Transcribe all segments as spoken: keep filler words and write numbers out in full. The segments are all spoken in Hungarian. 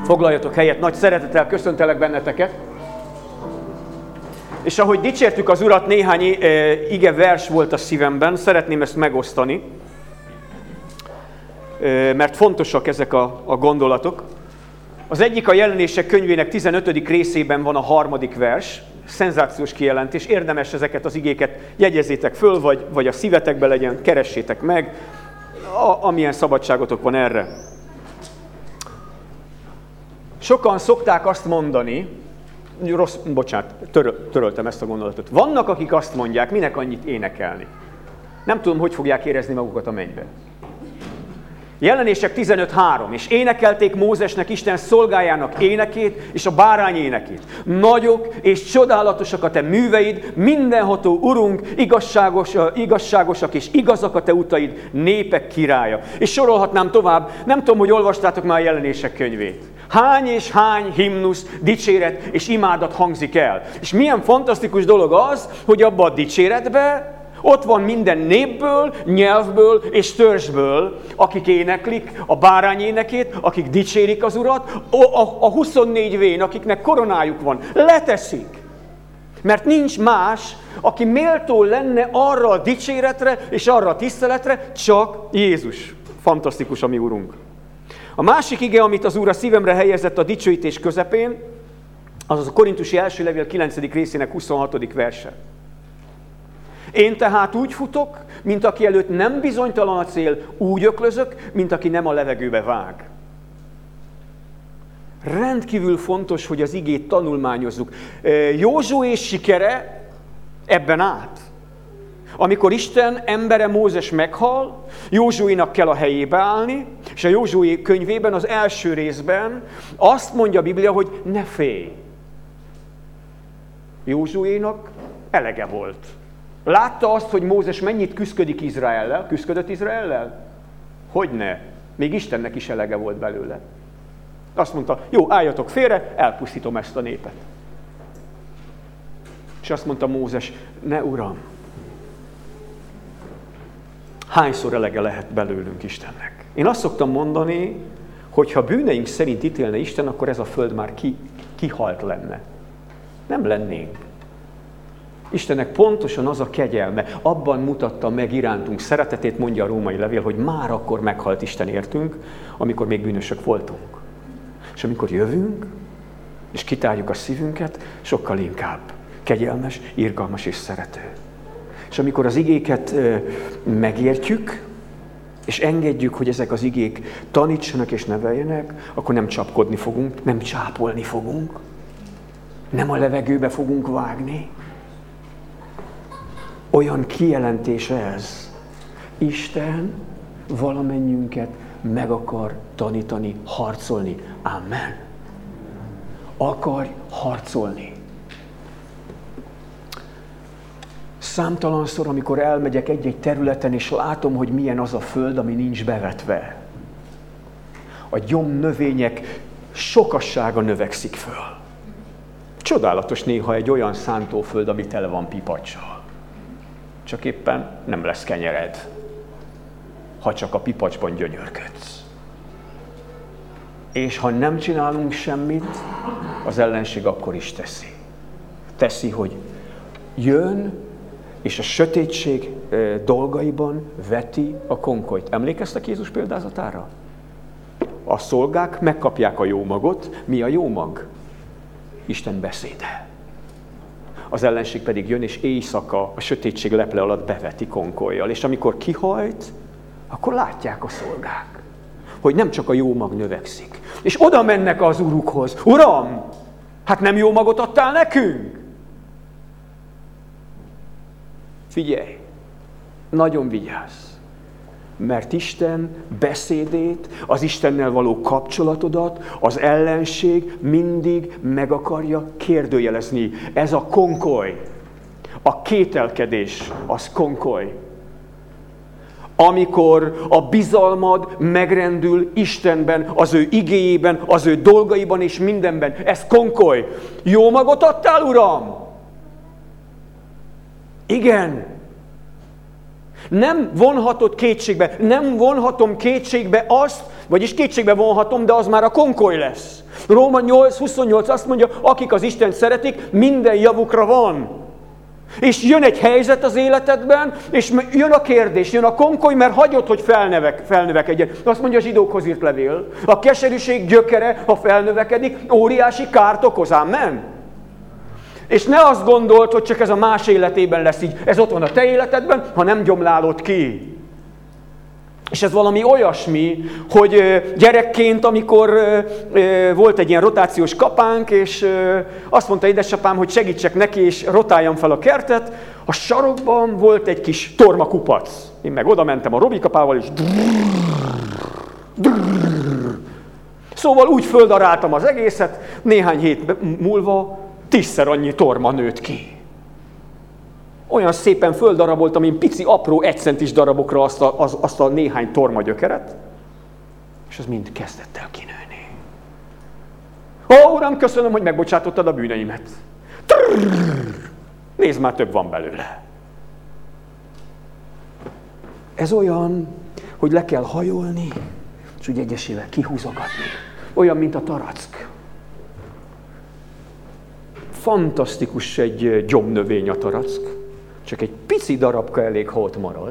Foglaljatok helyet, nagy szeretettel köszöntelek benneteket. És ahogy dicsértük az Urat, néhány ige vers volt a szívemben, szeretném ezt megosztani, mert fontosak ezek a, a gondolatok. Az egyik a Jelenések könyvének tizenötödik részében van a harmadik vers, szenzációs kijelentés, érdemes ezeket az igéket jegyezzétek föl, vagy, vagy a szívetekbe legyen, keressétek meg, a, amilyen szabadságotok van erre. Sokan szokták azt mondani, rossz, bocsánat, töröl, töröltem ezt a gondolatot. Vannak, akik azt mondják, minek annyit énekelni. Nem tudom, hogy fogják érezni magukat a mennybe. Jelenések tizenöt három, és énekelték Mózesnek Isten szolgájának énekét, és a bárány énekét. Nagyok és csodálatosak a te műveid, mindenható Urunk, igazságos, igazságosak és igazak a te utaid, népek királya. És sorolhatnám tovább, nem tudom, hogy olvastátok már a Jelenések könyvét. Hány és hány himnusz, dicséret és imádat hangzik el. És milyen fantasztikus dolog az, hogy abba a dicséretbe ott van minden népből, nyelvből és törzsből, akik éneklik a bárány énekét, akik dicsérik az Urat, a huszonnégy vén, akiknek koronájuk van, leteszik. Mert nincs más, aki méltó lenne arra a dicséretre és arra a tiszteletre, csak Jézus. Fantasztikus a mi Urunk. A másik ige, amit az Úr a szívemre helyezett a dicsőítés közepén, az az a Korintusi első levél kilencedik részének huszonhatodik verse. Én tehát úgy futok, mint aki előtt nem bizonytalan a cél, úgy öklözök, mint aki nem a levegőbe vág. Rendkívül fontos, hogy az igét tanulmányozzuk. Józsué sikere ebben át. Amikor Isten embere Mózes meghal, Józsuénak kell a helyébe állni, és a Józsué könyvében, az első részben azt mondja a Biblia, hogy ne félj. Józsuénak elege volt. Látta azt, hogy Mózes mennyit küszködik Izraellel? Küszködött Izraellel? Hogyne. Még Istennek is elege volt belőle. Azt mondta, jó, álljatok félre, elpusztítom ezt a népet. És azt mondta Mózes, ne Uram, hányszor elege lehet belőlünk Istennek? Én azt szoktam mondani, hogy ha bűneink szerint ítélne Isten, akkor ez a föld már ki, kihalt lenne. Nem lennénk. Istennek pontosan az a kegyelme, abban mutatta meg irántunk szeretetét, mondja a római levél, hogy már akkor meghalt Isten értünk, amikor még bűnösök voltunk. És amikor jövünk, és kitárjuk a szívünket, sokkal inkább kegyelmes, irgalmas és szerető. És amikor az igéket megértjük, és engedjük, hogy ezek az igék tanítsanak és neveljenek, akkor nem csapkodni fogunk, nem csápolni fogunk, nem a levegőbe fogunk vágni. Olyan kijelentés ez. Isten valamennyünket meg akar tanítani, harcolni. Amen. Akar harcolni. Számtalanszor, amikor elmegyek egy-egy területen, és látom, hogy milyen az a föld, ami nincs bevetve. A gyomnövények sokassága növekszik föl. Csodálatos néha egy olyan szántóföld, ami tele van pipaccsal. Csak éppen nem lesz kenyered, ha csak a pipacsban gyönyörködsz. És ha nem csinálunk semmit, az ellenség akkor is teszi. Teszi, hogy jön, és a sötétség dolgaiban veti a konkolyt. Emlékeztek Jézus példázatára? A szolgák megkapják a jó magot. Mi a jó mag? Isten beszéde. Az ellenség pedig jön, és éjszaka a sötétség leple alatt beveti konkollyal. És amikor kihajt, akkor látják a szolgák, hogy nem csak a jó mag növekszik. És oda mennek az urukhoz. Uram, hát nem jó magot adtál nekünk? Figyelj, nagyon vigyázz, mert Isten beszédét, az Istennel való kapcsolatodat az ellenség mindig meg akarja kérdőjelezni. Ez a konkoly, a kételkedés, az konkoly. Amikor a bizalmad megrendül Istenben, az ő igéjében, az ő dolgaiban és mindenben, ez konkoly. Jó magot adtál, Uram? Igen. Nem vonhatod kétségbe, nem vonhatom kétségbe azt, vagyis kétségbe vonhatom, de az már a konkoly lesz. Róma nyolc huszonnyolc azt mondja, akik az Istent szeretik, minden javukra van. És jön egy helyzet az életedben, és jön a kérdés, jön a konkoly, mert hagyod, hogy felnövek, felnövekedjen. Azt mondja a zsidókhoz írt levél. A keserűség gyökere, ha felnövekedik, óriási kárt okoz. Amen. És ne azt gondold, hogy csak ez a más életében lesz így. Ez ott van a te életedben, ha nem gyomlálod ki. És ez valami olyasmi, hogy gyerekként, amikor volt egy ilyen rotációs kapánk, és azt mondta édesapám, hogy segítsek neki, és rotáljam fel a kertet, a sarokban volt egy kis tormakupac. Én meg oda mentem a Robikapával, és szóval úgy földaráltam az egészet, néhány hét múlva tízszer annyi torma nőtt ki. Olyan szépen földaraboltam, én pici, apró, egycentis darabokra azt a, az, azt a néhány tormagyökeret, és az mind kezdett el kinőni. Ó, Uram, köszönöm, hogy megbocsátottad a bűneimet. Trrr, nézd, már több van belőle. Ez olyan, hogy le kell hajolni, és úgy egyesével kihúzogatni. Olyan, mint a tarack. Fantasztikus egy gyomnövény a tarack. Csak egy pici darabka elég, ha ott marad.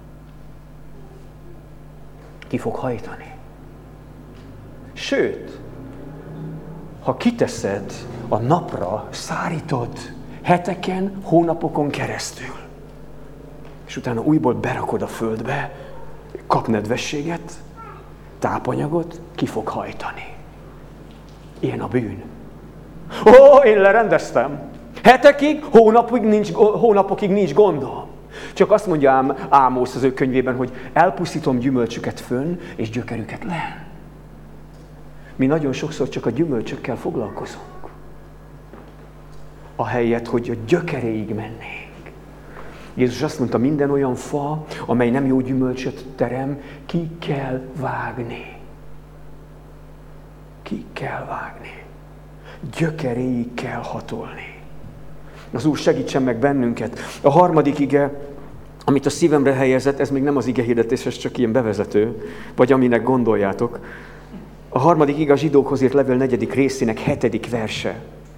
Ki fog hajtani. Sőt, ha kiteszed a napra, szárítod heteken, hónapokon keresztül, és utána újból berakod a földbe, kap nedvességet, tápanyagot, ki fog hajtani. Ilyen a bűn. Ó, én lerendeztem. Hetekig, hónapokig nincs, hónapokig nincs gondom. Csak azt mondja ám Ámosz az ő könyvében, hogy elpusztítom gyümölcsüket fönn, és gyökerüket len. Mi nagyon sokszor csak a gyümölcsökkel foglalkozunk. Ahelyett, hogy a gyökeréig mennénk. Jézus azt mondta, minden olyan fa, amely nem jó gyümölcsöt terem, ki kell vágni. Ki kell vágni. Gyökeréig kell hatolni. Az Úr segítsen meg bennünket. A harmadik ige, amit a szívemre helyezett, ez még nem az ige hirdetés, ez csak ilyen bevezető, vagy aminek gondoljátok. A harmadik ige a zsidókhoz írt levél negyedik részének hetedik verse.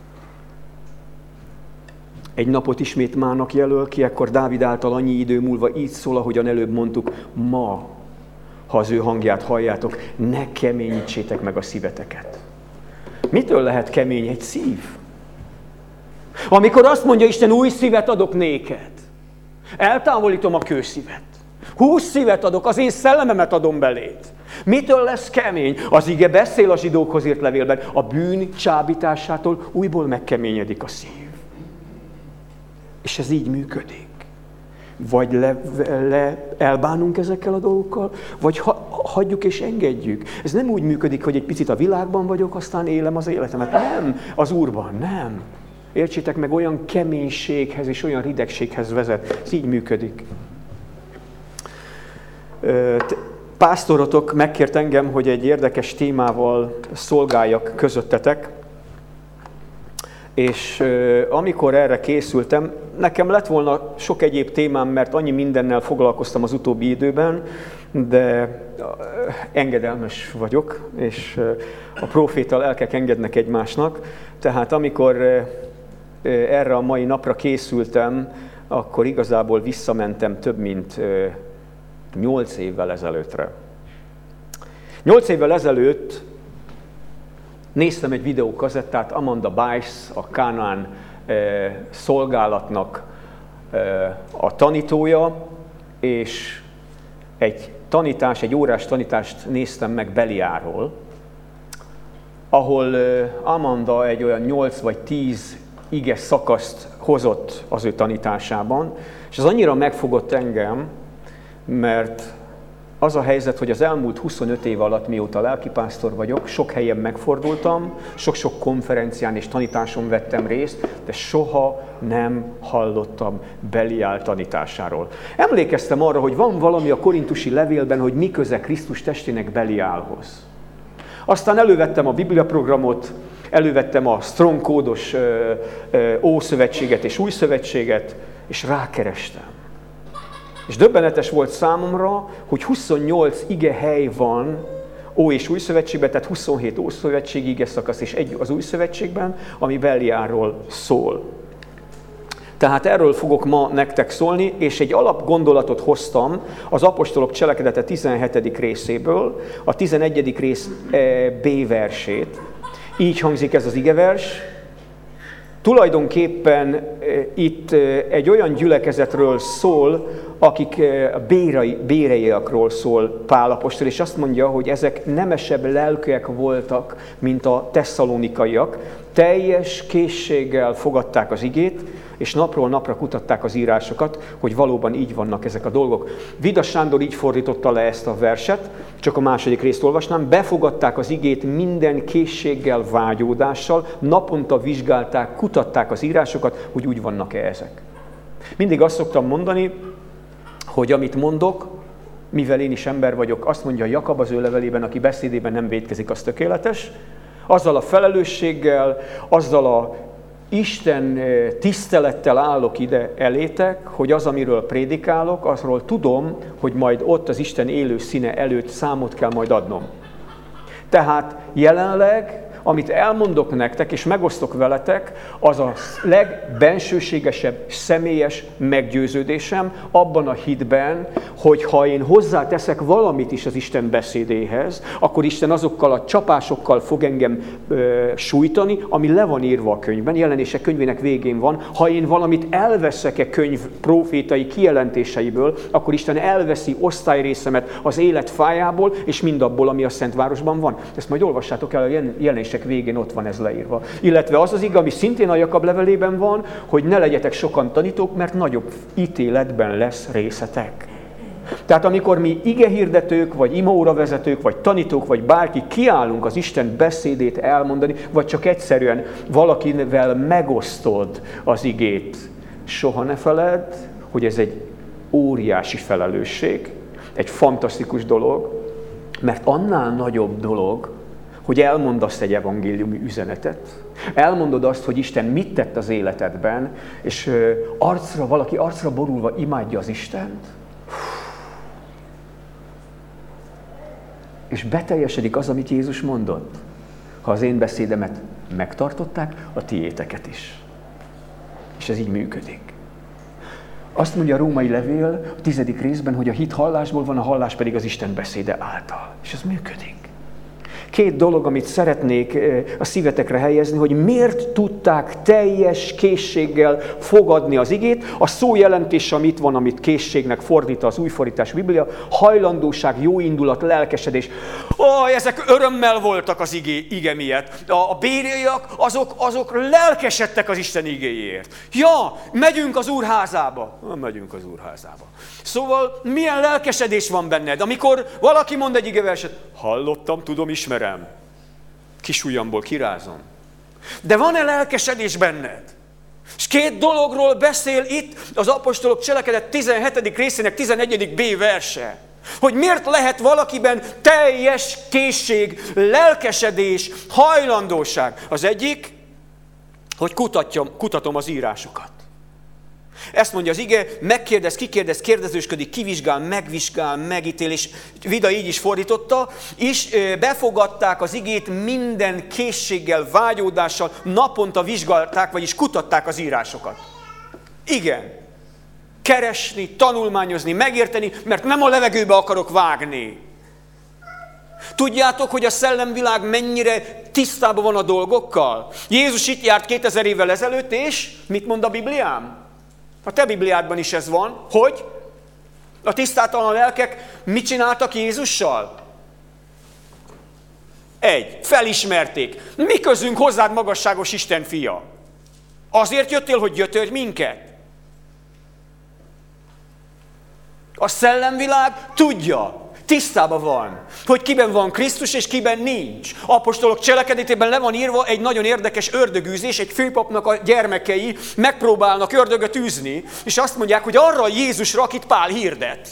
Egy napot ismét mának jelöl ki, ekkor Dávid által annyi idő múlva így szól, ahogyan előbb mondtuk, ma, ha az ő hangját halljátok, ne keményítsétek meg a szíveteket. Mitől lehet kemény egy szív? Amikor azt mondja Isten, új szívet adok néked, eltávolítom a kőszívet, húsz szívet adok, az én szellememet adom beléd. Mitől lesz kemény? Az ige beszél a zsidókhoz írt levélben, a bűn csábításától újból megkeményedik a szív. És ez így működik. Vagy le, le, elbánunk ezekkel a dolgokkal, vagy ha, hagyjuk és engedjük. Ez nem úgy működik, hogy egy picit a világban vagyok, aztán élem az életemet. Nem, az Úrban, nem. Értsétek meg, olyan keménységhez és olyan ridegséghez vezet. Ez így működik. Pásztorotok megkért engem, hogy egy érdekes témával szolgáljak közöttetek, és amikor erre készültem, nekem lett volna sok egyéb témám, mert annyi mindennel foglalkoztam az utóbbi időben, de engedelmes vagyok, és a próféta lelkek engednek egymásnak. Tehát amikor erre a mai napra készültem, akkor igazából visszamentem több mint nyolc évvel ezelőttre. Nyolc évvel ezelőtt néztem egy videókazettát, Amanda Bice, a Kánaán szolgálatnak a tanítója, és egy tanítás, egy órás tanítást néztem meg Beliáról, ahol Amanda egy olyan nyolc vagy tíz ige szakaszt hozott az ő tanításában, és ez annyira megfogott engem, mert az a helyzet, hogy az elmúlt huszonöt év alatt, mióta lelkipásztor vagyok, sok helyen megfordultam, sok-sok konferencián és tanításon vettem részt, de soha nem hallottam Beliál tanításáról. Emlékeztem arra, hogy van valami a korintusi levélben, hogy mi köze Krisztus testének Beliálhoz. Aztán elővettem a bibliaprogramot, elővettem a Strong kódos Ószövetséget és Új Szövetséget, és rákerestem. És döbbenetes volt számomra, hogy huszonnyolc igehely van Ó és Új Szövetségben, tehát huszonhét Ószövetségi ige szakasz és egy az Új Szövetségben, ami Beliárról szól. Tehát erről fogok ma nektek szólni, és egy alapgondolatot hoztam az Apostolok Cselekedete tizenhetedik részéből, a tizenegyedik rész B versét. Így hangzik ez az igevers. Tulajdonképpen itt egy olyan gyülekezetről szól, akik bérai, béreiakról szól Pál apostol, és azt mondja, hogy ezek nemesebb lelkűek voltak, mint a tesszalonikaiak. Teljes készséggel fogadták az igét, és napról napra kutatták az írásokat, hogy valóban így vannak ezek a dolgok. Vidas Sándor így fordította le ezt a verset, csak a második részt olvasnám. Befogadták az igét minden készséggel, vágyódással, naponta vizsgálták, kutatták az írásokat, hogy úgy vannak-e ezek. Mindig azt szoktam mondani, hogy amit mondok, mivel én is ember vagyok, azt mondja Jakab az ő levelében, aki beszédében nem vétkezik, az tökéletes, azzal a felelősséggel, azzal a Isten tisztelettel állok ide elétek, hogy az, amiről prédikálok, azról tudom, hogy majd ott az Isten élő színe előtt számot kell majd adnom. Tehát jelenleg, amit elmondok nektek, és megosztok veletek, az a legbensőségesebb, személyes meggyőződésem abban a hitben, hogy ha én hozzáteszek valamit is az Isten beszédéhez, akkor Isten azokkal a csapásokkal fog engem ö, sújtani, ami le van írva a könyvben, Jelenések könyvének végén van. Ha én valamit elveszek-e könyv profétai kijelentéseiből, akkor Isten elveszi osztályrészemet az élet fájából, és mindabból, ami a Szentvárosban van. Ezt majd olvassátok el a Jelenések végén, ott van ez leírva. Illetve az az ige, ami szintén a Jakab levelében van, hogy ne legyetek sokan tanítók, mert nagyobb ítéletben lesz részetek. Tehát amikor mi igehirdetők, vagy imaóravezetők, vagy tanítók, vagy bárki kiállunk az Isten beszédét elmondani, vagy csak egyszerűen valakivel megosztod az igét, soha ne feledd, hogy ez egy óriási felelősség, egy fantasztikus dolog, mert annál nagyobb dolog, hogy elmondasz egy evangéliumi üzenetet, elmondod azt, hogy Isten mit tett az életedben, és arcra, valaki arcra borulva imádja az Istent, és beteljesedik az, amit Jézus mondott. Ha az én beszédemet megtartották, a tiéteket is. És ez így működik. Azt mondja a római levél a tizedik részben, hogy a hit hallásból van, a hallás pedig az Isten beszéde által. És ez működik. Két dolog, amit szeretnék a szívetekre helyezni, hogy miért tudták teljes készséggel fogadni az igét. A szó jelentése, amit van, amit készségnek fordít az újfordítás Biblia, hajlandóság, jóindulat, lelkesedés. Ó, ezek örömmel voltak az igé, ige miatt. A, a béréiak, azok, azok lelkesedtek az Isten igéjéért. Ja, megyünk az Úr házába. Megyünk az Úr házába. Szóval milyen lelkesedés van benned, amikor valaki mond egy igeverset, hallottam, tudom, ismerem. Kis ujjamból kirázom. De van-e lelkesedés benned? És két dologról beszél itt az Apostolok Cselekedet tizenhetedik részének tizenegyedik B verse. Hogy miért lehet valakiben teljes készség, lelkesedés, hajlandóság. Az egyik, hogy kutatjam, kutatom az írásokat. Ezt mondja az ige, megkérdez, kikérdez, kérdezősködik, kivizsgál, megvizsgál, megítél, és Vida így is fordította, és befogadták az igét minden készséggel, vágyódással, naponta vizsgálták, vagyis kutatták az írásokat. Igen. Keresni, tanulmányozni, megérteni, mert nem a levegőbe akarok vágni. Tudjátok, hogy a szellemvilág mennyire tisztában van a dolgokkal? Jézus itt járt kétezer évvel ezelőtt, és mit mond a Bibliám? A te Bibliádban is ez van, hogy a tisztátalan lelkek mit csináltak Jézussal? Egy, felismerték. Mi közünk hozzád, magasságos Isten fia? Azért jöttél, hogy gyötörj minket? A szellemvilág tudja, tisztában van, hogy kiben van Krisztus és kiben nincs. Apostolok cselekedetében le van írva egy nagyon érdekes ördögűzés, egy főpapnak a gyermekei megpróbálnak ördögöt űzni, és azt mondják, hogy arra a Jézusra, akit Pál hirdet.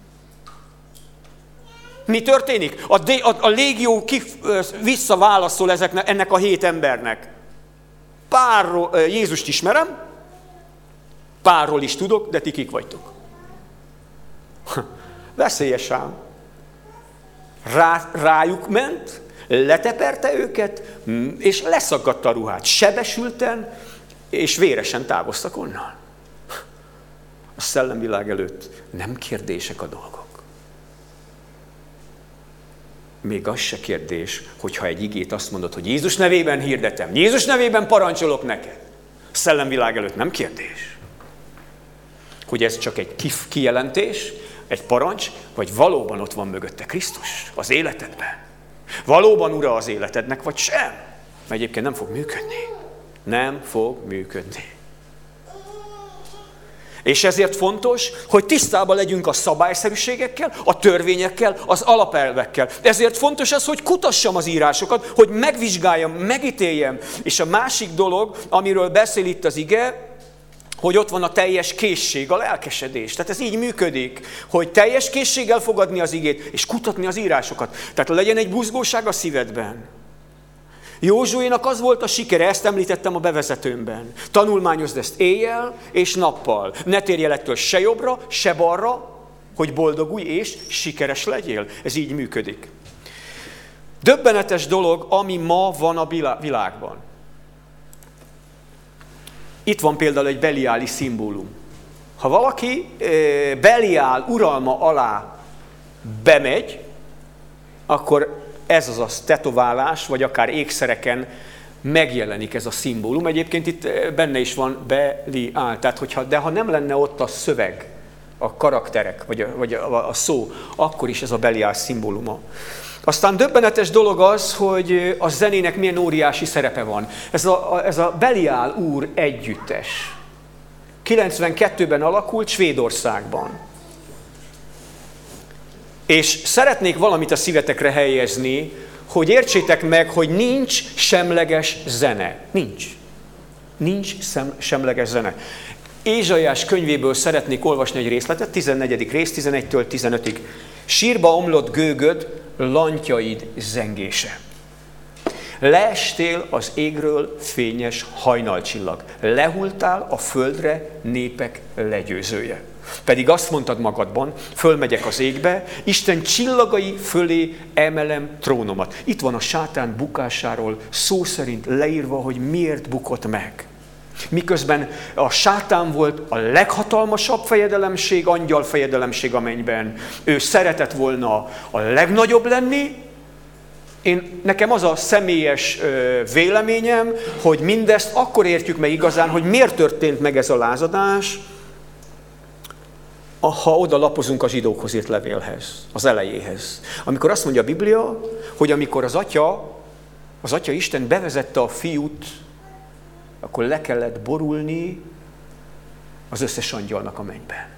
Mi történik? A, de, a, a légió kif, visszaválaszol ezeknek, ennek a hét embernek. Párról, Jézust ismerem, Pálról is tudok, de ti kik vagytok? Veszélyes ám. Rá, rájuk ment, leteperte őket, és leszaggatta a ruhát. Sebesülten és véresen távoztak onnan. A szellemvilág előtt nem kérdések a dolgok. Még az se kérdés, hogyha egy igét azt mondod, hogy Jézus nevében hirdetem, Jézus nevében parancsolok neked. A szellemvilág előtt nem kérdés. Hogy ez csak egy kif kijelentés, egy parancs, vagy valóban ott van mögötte Krisztus az életedben. Valóban ura az életednek, vagy sem. Mert egyébként nem fog működni. Nem fog működni. És ezért fontos, hogy tisztában legyünk a szabályszerűségekkel, a törvényekkel, az alapelvekkel. Ezért fontos az, hogy kutassam az írásokat, hogy megvizsgáljam, megítéljem. És a másik dolog, amiről beszél itt az ige, hogy ott van a teljes készség, a lelkesedés. Tehát ez így működik, hogy teljes készséggel fogadni az igét, és kutatni az írásokat. Tehát legyen egy buzgóság a szívedben. Józsuénak az volt a sikere, ezt említettem a bevezetőmben. Tanulmányozd ezt éjjel és nappal. Ne térj el ettől se jobbra, se balra, hogy boldogulj és sikeres legyél. Ez így működik. Döbbenetes dolog, ami ma van a világban. Itt van például egy beliáli szimbólum. Ha valaki Beliál uralma alá bemegy, akkor ez az a tetoválás, vagy akár ékszereken megjelenik ez a szimbólum. Egyébként itt benne is van Beliál. Tehát, hogyha, de ha nem lenne ott a szöveg, a karakterek, vagy a, vagy a, a szó, akkor is ez a Beliál szimbóluma. Aztán döbbenetes dolog az, hogy a zenének milyen óriási szerepe van. Ez a, ez a Beliál úr együttes. kilencvenkettőben alakult Svédországban. És szeretnék valamit a szívetekre helyezni, hogy értsétek meg, hogy nincs semleges zene. Nincs. Nincs szem, semleges zene. Ézsaiás könyvéből szeretnék olvasni egy részletet, tizennegyedik rész, tizenegytől tizenötig. Sírba omlott gőgöd, lantyaid zengése. Leestél az égről, fényes hajnalcsillag. Lehultál a földre, népek legyőzője. Pedig azt mondtad magadban, fölmegyek az égbe, Isten csillagai fölé emelem trónomat. Itt van a sátán bukásáról szó szerint leírva, hogy miért bukott meg. Miközben a sátán volt a leghatalmasabb fejedelemség, angyal fejedelemség a mennyben. Ő szeretett volna a legnagyobb lenni. Én, nekem az a személyes ö, véleményem, hogy mindezt akkor értjük meg igazán, hogy miért történt meg ez a lázadás, ha oda lapozunk a zsidókhoz írt levélhez, az elejéhez. Amikor azt mondja a Biblia, hogy amikor az Atya, az Atya Isten bevezette a fiút, akkor le kellett borulni az összes angyalnak a mennyben.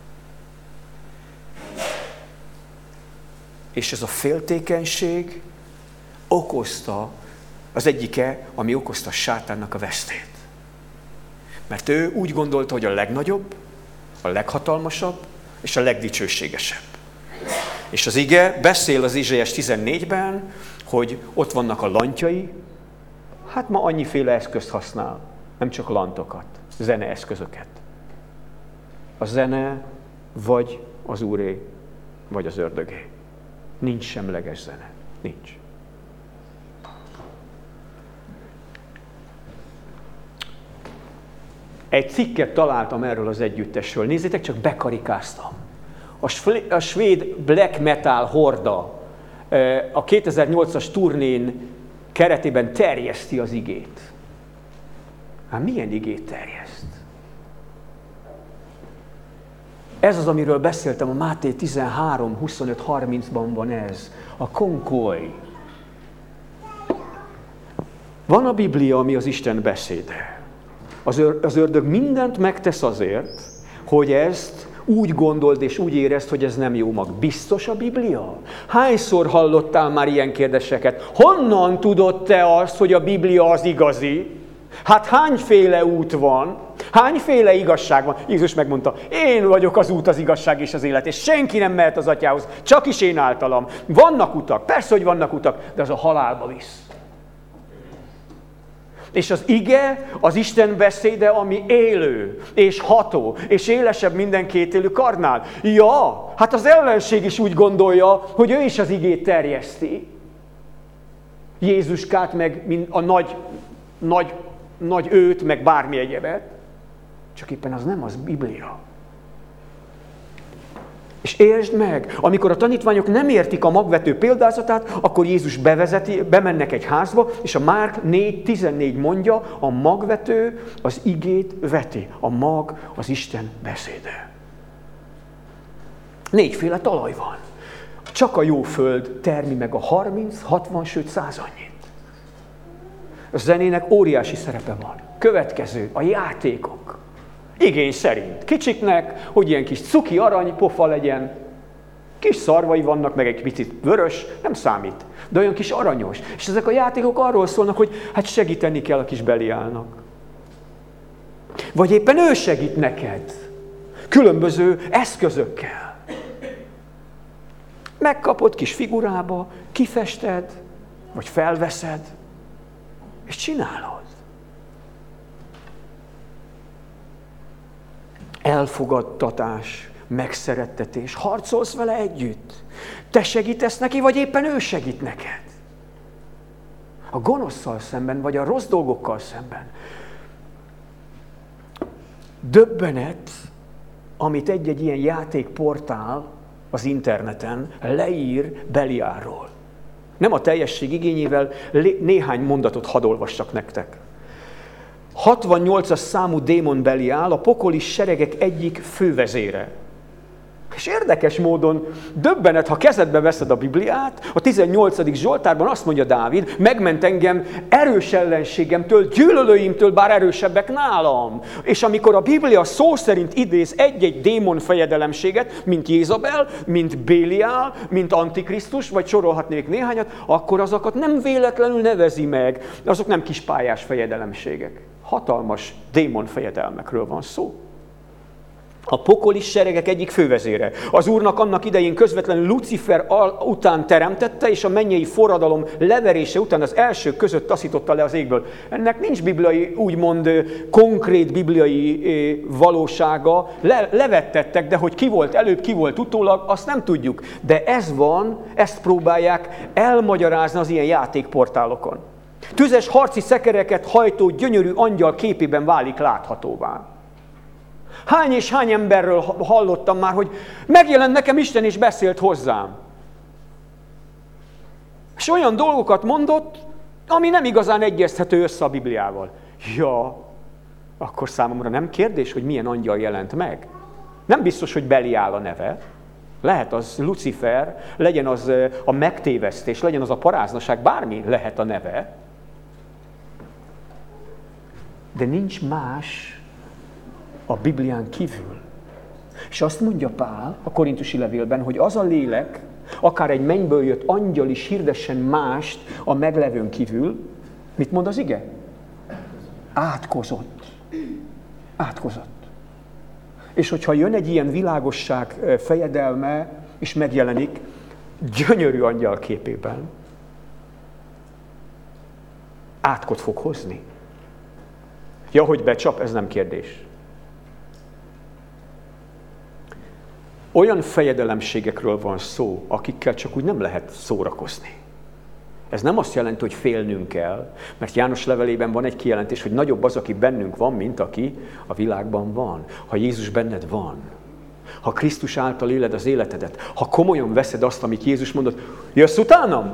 És ez a féltékenység okozta, az egyike, ami okozta sátánnak a vesztét. Mert ő úgy gondolta, hogy a legnagyobb, a leghatalmasabb és a legdicsőségesebb. És az ige beszél az Ézsaiás tizennégyben, hogy ott vannak a lantyai, hát ma annyiféle eszközt használ, nem csak lantokat, zeneeszközöket. A zene vagy az Úré, vagy az ördögé. Nincs semleges zene. Nincs. Egy cikket találtam erről az együttesről. Nézzétek, csak bekarikáztam. A svéd black metal horda a kétezer-nyolcas turnén keretében terjeszti az igét. Hát milyen igét terjeszt? Ez az, amiről beszéltem, a Máté tizenhárom, huszonöt, harmincban van ez. A konkoly. Van a Biblia, ami az Isten beszéde. Az, ör, az ördög mindent megtesz azért, hogy ezt úgy gondold és úgy érezd, hogy ez nem jó mag. Biztos a Biblia? Hányszor hallottál már ilyen kérdéseket? Honnan tudod te azt, hogy a Biblia az igazi? Hát hányféle út van? Hányféle igazság van? Jézus megmondta, én vagyok az út, az igazság és az élet, és senki nem mehet az Atyához, csak is én általam. Vannak utak, persze, hogy vannak utak, de az a halálba visz. És az ige, az Isten beszéde, ami élő, és ható, és élesebb minden kétélű karnál. Ja, hát az ellenség is úgy gondolja, hogy ő is az igét terjeszti. Jézuskát, meg a nagy, nagy, nagy őt, meg bármi egyebet. Csak éppen az nem az Biblia. És értsd meg, amikor a tanítványok nem értik a magvető példázatát, akkor Jézus bevezeti, bemennek egy házba, és a Márk négy tizennégy mondja, a magvető az igét veti. A mag az Isten beszéde. Négyféle talaj van. Csak a jó föld termi meg a harminc, hatvan, sőt száz annyit. A zenének óriási szerepe van. Következő, a játékok. Igény szerint. Kicsiknek, hogy ilyen kis cuki arany pofa legyen. Kis szarvai vannak, meg egy picit vörös, nem számít. De olyan kis aranyos. És ezek a játékok arról szólnak, hogy hát segíteni kell a kis Beliálnak. Vagy éppen ő segít neked. Különböző eszközökkel. Megkapod kis figurába, kifested, vagy felveszed, és csinálod. Elfogadtatás, megszerettetés, harcolsz vele együtt. Te segítesz neki, vagy éppen ő segít neked. A gonoszszal szemben, vagy a rossz dolgokkal szemben. Döbbenet, amit egy-egy ilyen játékportál az interneten leír Beliálról. Nem a teljesség igényével, néhány mondatot hadd olvassak nektek. hatvannyolcas számú démon Beliál, a pokoli seregek egyik fővezére. És érdekes módon döbbenet, ha kezedbe veszed a Bibliát, a tizennyolcadik Zsoltárban azt mondja Dávid, megment engem erős ellenségemtől, gyűlölőimtől, bár erősebbek nálam. És amikor a Biblia szó szerint idéz egy-egy démon fejedelemséget, mint Jézabel, mint Béliál, mint Antikrisztus, vagy sorolhatnék néhányat, akkor azokat nem véletlenül nevezi meg. Azok nem kispályás fejedelemségek. Hatalmas démon fejedelmekről van szó. A pokoli seregek egyik fővezére. Az Úrnak annak idején közvetlenül Lucifer után teremtette, és a mennyei forradalom leverése után az elsők között taszította le az égből. Ennek nincs bibliai, úgymond konkrét bibliai valósága. Le, levettettek, de hogy ki volt előbb, ki volt utólag, azt nem tudjuk. De ez van, ezt próbálják elmagyarázni az ilyen játékportálokon. Tüzes harci szekereket hajtó gyönyörű angyal képében válik láthatóvá. Hány és hány emberről hallottam már, hogy megjelent nekem Isten és beszélt hozzám. És olyan dolgokat mondott, ami nem igazán egyezthető össze a Bibliával. Ja, akkor számomra nem kérdés, hogy milyen angyal jelent meg. Nem biztos, hogy Beliál a neve. Lehet az Lucifer, legyen az a megtévesztés, legyen az a paráznaság, bármi lehet a neve. De nincs más a Biblián kívül. És azt mondja Pál a korintusi levélben, hogy az a lélek, akár egy mennyből jött angyal is hirdessen mást a meglevőn kívül, mit mond az ige? Átkozott. Átkozott. És hogyha jön egy ilyen világosság fejedelme, és megjelenik gyönyörű angyal képében, átkot fog hozni. Ja, hogy becsap, ez nem kérdés. Olyan fejedelemségekről van szó, akikkel csak úgy nem lehet szórakozni. Ez nem azt jelenti, hogy félnünk kell, mert János levelében van egy kijelentés, hogy nagyobb az, aki bennünk van, mint aki a világban van. Ha Jézus benned van, ha Krisztus által éled az életedet, ha komolyan veszed azt, amit Jézus mondott, jössz utánam?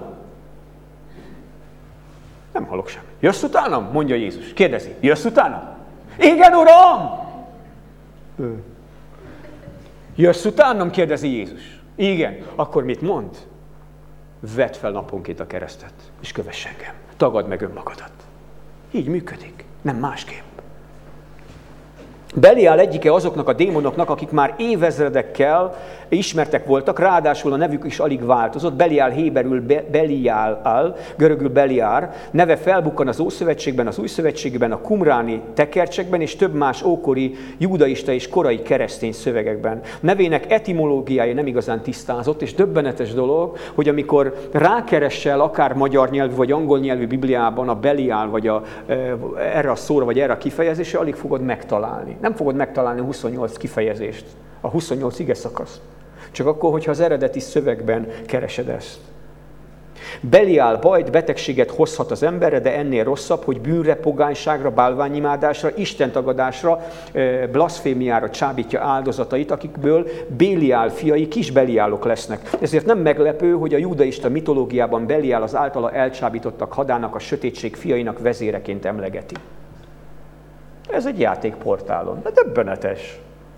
Nem hallok semmit. Jössz utánam? Mondja Jézus. Kérdezi. Jössz utánam? Igen, Uram! Ő. Jössz utánam? Kérdezi Jézus. Igen. Akkor mit mond? Vedd fel naponként a keresztet, és kövess engem. Tagadd meg önmagadat. Így működik. Nem másképp. Beliál egyike azoknak a démonoknak, akik már évezredekkel ismertek voltak, ráadásul a nevük is alig változott. Beliál héberül be, Beliál, görögül Beliár, neve felbukkan az Ószövetségben, az Újszövetségben, a kumráni tekercsekben és több más ókori judaista és korai keresztény szövegekben. Nevének etimológiája nem igazán tisztázott, és döbbenetes dolog, hogy amikor rákeressel akár magyar nyelvű vagy angol nyelvű Bibliában a Beliál, vagy a, erre a szóra, vagy erre a kifejezésre, alig fogod megtalálni. Nem fogod megtalálni a huszonnyolc kifejezést, a huszonnyolc ige szakaszt. Csak akkor, hogyha az eredeti szövegben keresed ezt. Beliál bajt, betegséget hozhat az emberre, de ennél rosszabb, hogy bűnre, pogányságra, bálványimádásra, istentagadásra, blaszfémiára csábítja áldozatait, akikből Béliál fiai kis Beliálok lesznek. Ezért nem meglepő, hogy a judaista mitológiában Beliál az általa elcsábítottak hadának, a sötétség fiainak vezéreként emlegeti. Ez egy játékportálon, de döbbenetes.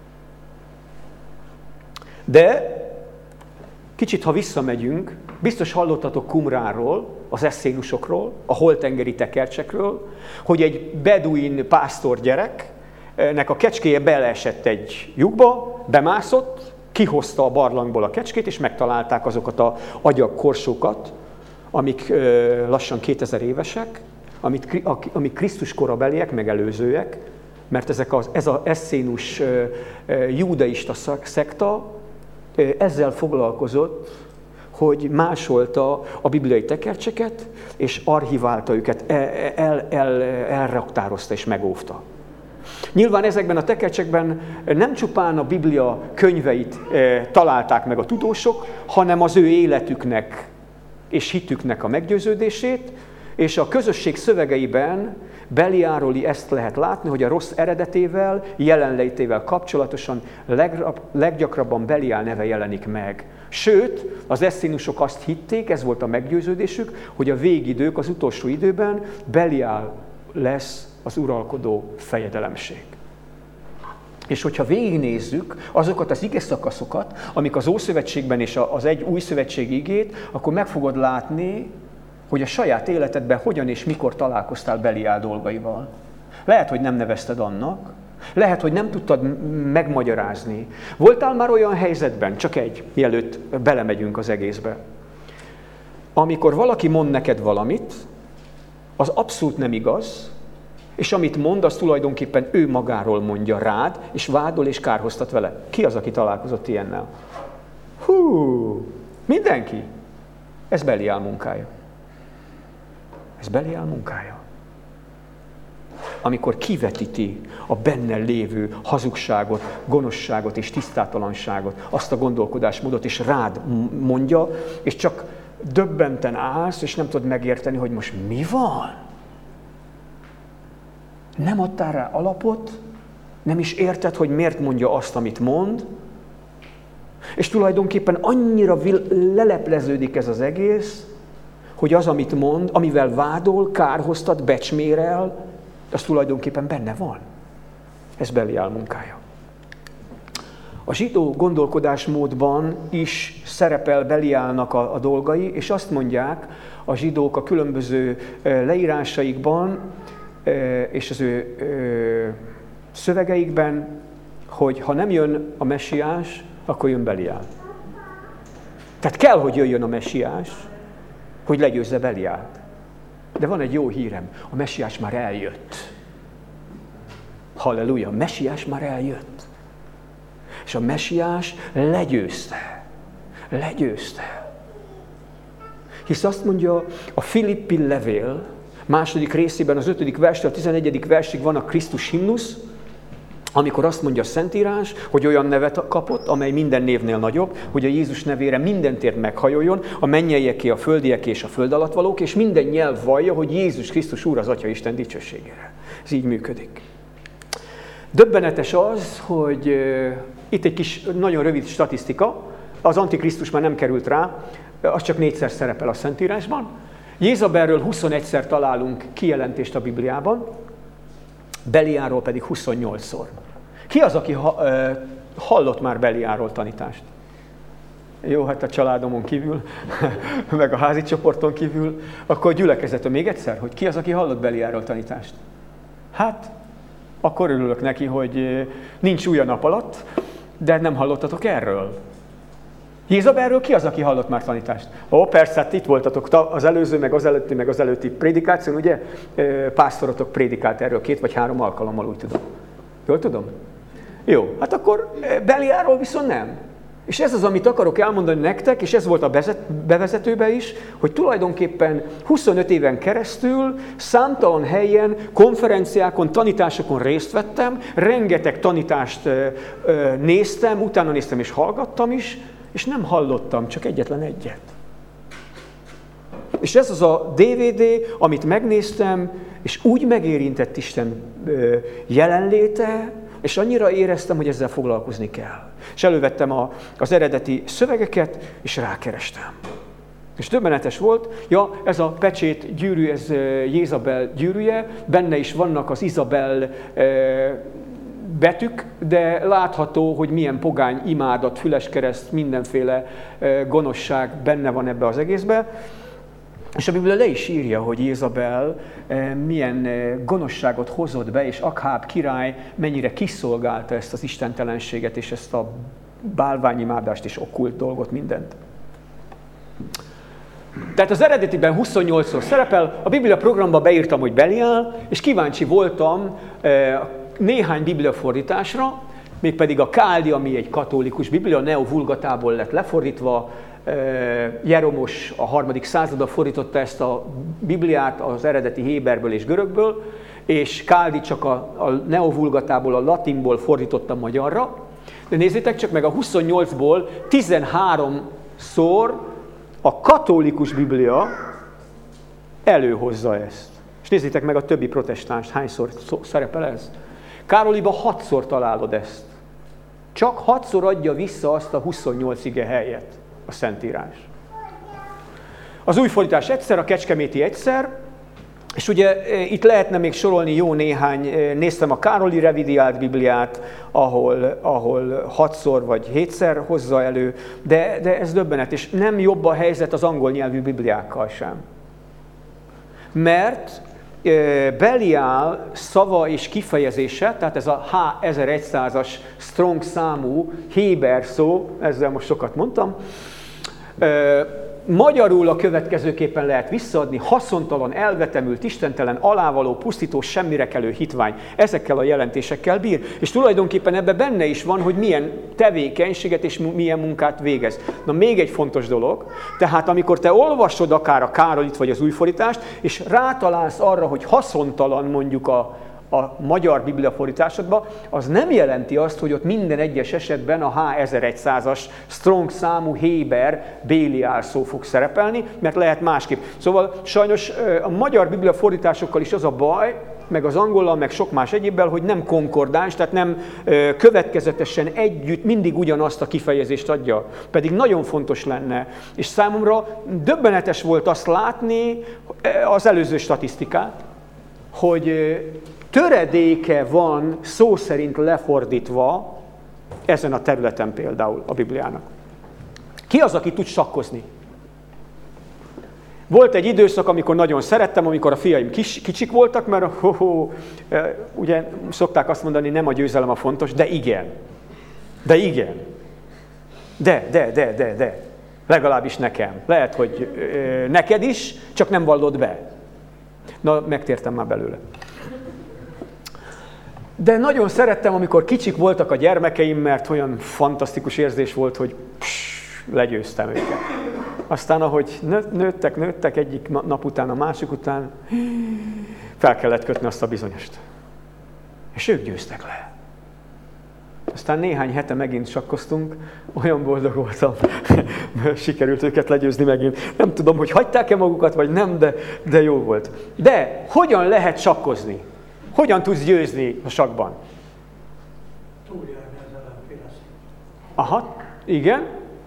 De kicsit, ha visszamegyünk, biztos hallottatok Qumránról, az eszénusokról, a holtengeri tekercsekről, hogy egy beduin pásztor gyereknek a kecskéje beleesett egy lyukba, bemászott, kihozta a barlangból a kecskét, és megtalálták azokat az agyagkorsókat, amik lassan kétezer évesek, Amit, amik Krisztus korabeliek, megelőzőek, mert ezek az, ez az eszénus judaista szekta ezzel foglalkozott, hogy másolta a bibliai tekercseket, és archiválta őket, el, el, el, elraktározta és megóvta. Nyilván ezekben a tekercsekben nem csupán a Biblia könyveit találták meg a tudósok, hanem az ő életüknek és hitüknek a meggyőződését, és a közösség szövegeiben Beliálról ezt lehet látni, hogy a rossz eredetével, jelenlétével kapcsolatosan legrab, leggyakrabban Beliál neve jelenik meg. Sőt, az eszénusok azt hitték, ez volt a meggyőződésük, hogy a végidők, az utolsó időben Beliál lesz az uralkodó fejedelemség. És hogyha végignézzük azokat az ige szakaszokat, amik az Ószövetségben és az egy új szövetség igét, akkor meg fogod látni, hogy a saját életedben hogyan és mikor találkoztál Beliál dolgaival. Lehet, hogy nem nevezted annak, lehet, hogy nem tudtad megmagyarázni. Voltál már olyan helyzetben, csak egy, mielőtt belemegyünk az egészbe, amikor valaki mond neked valamit, az abszolút nem igaz, és amit mond, az tulajdonképpen ő magáról mondja rád, és vádol és kárhoztat vele. Ki az, aki találkozott ilyennel? Hú, mindenki. Ez Beliál munkája. Ez Beliál munkája. Amikor kivetíti a benne lévő hazugságot, gonoszságot és tisztátalanságot, azt a gondolkodásmódot, és rád mondja, és csak döbbenten állsz, és nem tudod megérteni, hogy most mi van? Nem adtál rá alapot, nem is érted, hogy miért mondja azt, amit mond, és tulajdonképpen annyira lelepleződik ez az egész, hogy az, amit mond, amivel vádol, kárhoztat, becsmérel, az tulajdonképpen benne van. Ez Beliál munkája. A zsidó gondolkodásmódban is szerepel Beliálnak a, a dolgai, és azt mondják a zsidók a különböző leírásaikban, és az ő szövegeikben, hogy ha nem jön a messiás, akkor jön Beliál. Tehát kell, hogy jöjjön a messiás, hogy legyőzze Beliált. De van egy jó hírem, a messiás már eljött. Halleluja, a messiás már eljött. És a messiás legyőzte. Legyőzte. Hisz azt mondja a Filippi levél, második részében, az ötödik verstől a tizenegyedik versig van a Krisztus himnusz, amikor azt mondja a Szentírás, hogy olyan nevet kapott, amely minden névnél nagyobb, hogy a Jézus nevére minden tér meghajoljon, a mennyeieké, a földieké és a föld alatt valók, és minden nyelv vallja, hogy Jézus Krisztus Úr az Atya Isten dicsőségére. Ez így működik. Döbbenetes az, hogy uh, itt egy kis, nagyon rövid statisztika, az Antikrisztus már nem került rá, az csak négyszer szerepel a Szentírásban. Jézabelről huszonegyszer találunk kijelentést a Bibliában, Beliálról pedig huszonnyolcszor. Ki az, aki ha, uh, hallott már Beliálról tanítást? Jó, hát a családomon kívül, meg a házi csoporton kívül, akkor gyülekezetem még egyszer, hogy ki az, aki hallott Beliálról tanítást? Hát, akkor örülök neki, hogy nincs új a nap alatt, de nem hallottatok erről. Jézabelről ki az, aki hallott már tanítást? Ó, persze, hát itt voltatok az előző, meg az előtti, meg az előtti prédikáción, ugye? Pásztorotok prédikált erről két vagy három alkalommal, úgy tudom. Jól tudom? Jó, hát akkor Beliálról viszont nem. És ez az, amit akarok elmondani nektek, és ez volt a bevezetőben is, hogy tulajdonképpen huszonöt éven keresztül számtalan helyen, konferenciákon, tanításokon részt vettem, rengeteg tanítást néztem, utána néztem és hallgattam is, és nem hallottam, csak egyetlen egyet. És ez az a dé vé dé, amit megnéztem, és úgy megérintett Isten jelenléte, és annyira éreztem, hogy ezzel foglalkozni kell. És elővettem a, az eredeti szövegeket, és rákerestem. És döbbenetes volt, ja, ez a pecsét gyűrű, ez Jézabel gyűrűje, benne is vannak az Izabel betűk, de látható, hogy milyen pogány imádat, füleskereszt, mindenféle gonoszság benne van ebbe az egészbe. És a Biblia le is írja, hogy Jézabel milyen gonoszságot hozott be, és Akháb király mennyire kiszolgálta ezt az istentelenséget, és ezt a bálványimádást és okkult dolgot, mindent. Tehát az eredetiben huszonnyolcszor szerepel, a Biblia programba beírtam, hogy Beliál, és kíváncsi voltam néhány bibliafordításra, mégpedig a Káldi, ami egy katolikus biblia, a Neo-Vulgatából lett lefordítva, Jeromos a harmadik században fordította ezt a Bibliát az eredeti héberből és görögből, és Káldi csak a, a Neo-Vulgatából, a latinból fordította magyarra. De nézzétek csak meg, a huszonnyolcból tizenháromszor a katolikus Biblia előhozza ezt. És nézzétek meg a többi protestáns, hányszor szerepel ez. Károliba hatszor találod ezt. Csak hatszor adja vissza azt a huszonnyolc ige helyet a Szentírás. Az új fordítás egyszer, a kecskeméti egyszer, és ugye itt lehetne még sorolni jó néhány, néztem a Károli revidiált Bibliát, ahol, ahol hatszor vagy hétszer hozza elő, de, de ez döbbenet, és nem jobb a helyzet az angol nyelvű Bibliákkal sem. Mert Beliál szava és kifejezése, tehát ez a H ezerszázas strong számú héber szó, ezzel most sokat mondtam, magyarul a következőképpen lehet visszaadni: haszontalan, elvetemült, istentelen, alávaló, pusztító, semmire kelő hitvány. Ezekkel a jelentésekkel bír. És tulajdonképpen ebben benne is van, hogy milyen tevékenységet és milyen munkát végez. Na, még egy fontos dolog, tehát amikor te olvasod akár a Károlit vagy az újfordítást, és rátalálsz arra, hogy haszontalan mondjuk a a magyar bibliafordításodban, az nem jelenti azt, hogy ott minden egyes esetben a H ezerszázas strong számú héber Béliál szó fog szerepelni, mert lehet másképp. Szóval sajnos a magyar bibliafordításokkal is az a baj, meg az angollal, meg sok más egyébbel, hogy nem konkordáns, tehát nem következetesen együtt mindig ugyanazt a kifejezést adja. Pedig nagyon fontos lenne. És számomra döbbenetes volt azt látni, az előző statisztikát, hogy töredéke van szó szerint lefordítva ezen a területen például a Bibliának. Ki az, aki tud sakkozni? Volt egy időszak, amikor nagyon szerettem, amikor a fiaim kis, kicsik voltak, mert ho, ho, ugye szokták azt mondani, nem a győzelem a fontos, de igen. De igen. De, de, de, de, de. Legalábbis nekem. Lehet, hogy neked is, csak nem vallod be. Na, megtértem már belőle. De nagyon szerettem, amikor kicsik voltak a gyermekeim, mert olyan fantasztikus érzés volt, hogy pss, legyőztem őket. Aztán, ahogy nőttek, nőttek egyik nap után, a másik után, fel kellett kötni azt a bizonyost. És ők győztek le. Aztán néhány hete megint sakkoztunk, olyan boldog voltam, sikerült őket legyőzni megint. Nem tudom, hogy hagyták-e magukat, vagy nem, de, de jó volt. De hogyan lehet sakkozni? Hogyan tudsz győzni a sakkban? Túljárni az ellenféleség. Aha, igen.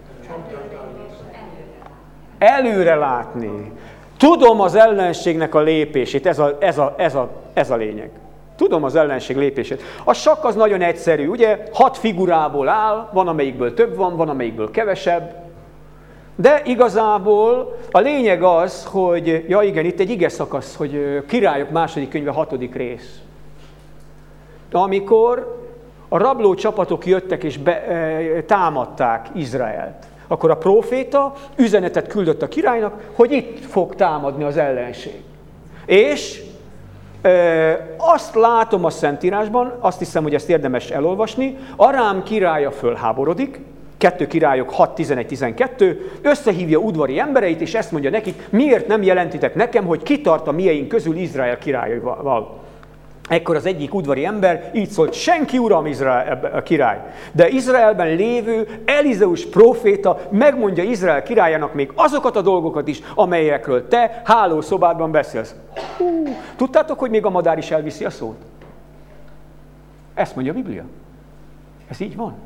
Előre látni. Tudom az ellenségnek a lépését, ez a, ez a, ez a, ez a lényeg. Tudom az ellenség lépését. A sakk az nagyon egyszerű, ugye? Hat figurából áll, van amelyikből több van, van amelyikből kevesebb. De igazából a lényeg az, hogy, ja igen, itt egy ige szakasz, hogy Királyok második könyve hatodik rész. amikor a rabló csapatok jöttek és be, e, támadták Izraelt, akkor a próféta üzenetet küldött a királynak, hogy itt fog támadni az ellenség. És e, azt látom a Szentírásban, azt hiszem, hogy ezt érdemes elolvasni, Arám királya fölháborodik, kettő Királyok hat tizenegy tizenkettő, összehívja udvari embereit, és ezt mondja nekik, miért nem jelentitek nekem, hogy kitart a mieink közül Izrael királyaival. Ekkor az egyik udvari ember így szólt, senki uram Izrael a király, de Izraelben lévő Elizeus próféta megmondja Izrael királyának még azokat a dolgokat is, amelyekről te hálószobádban beszélsz. Hú, tudtátok, hogy még a madár is elviszi a szót? Ezt mondja a Biblia. Ez így van.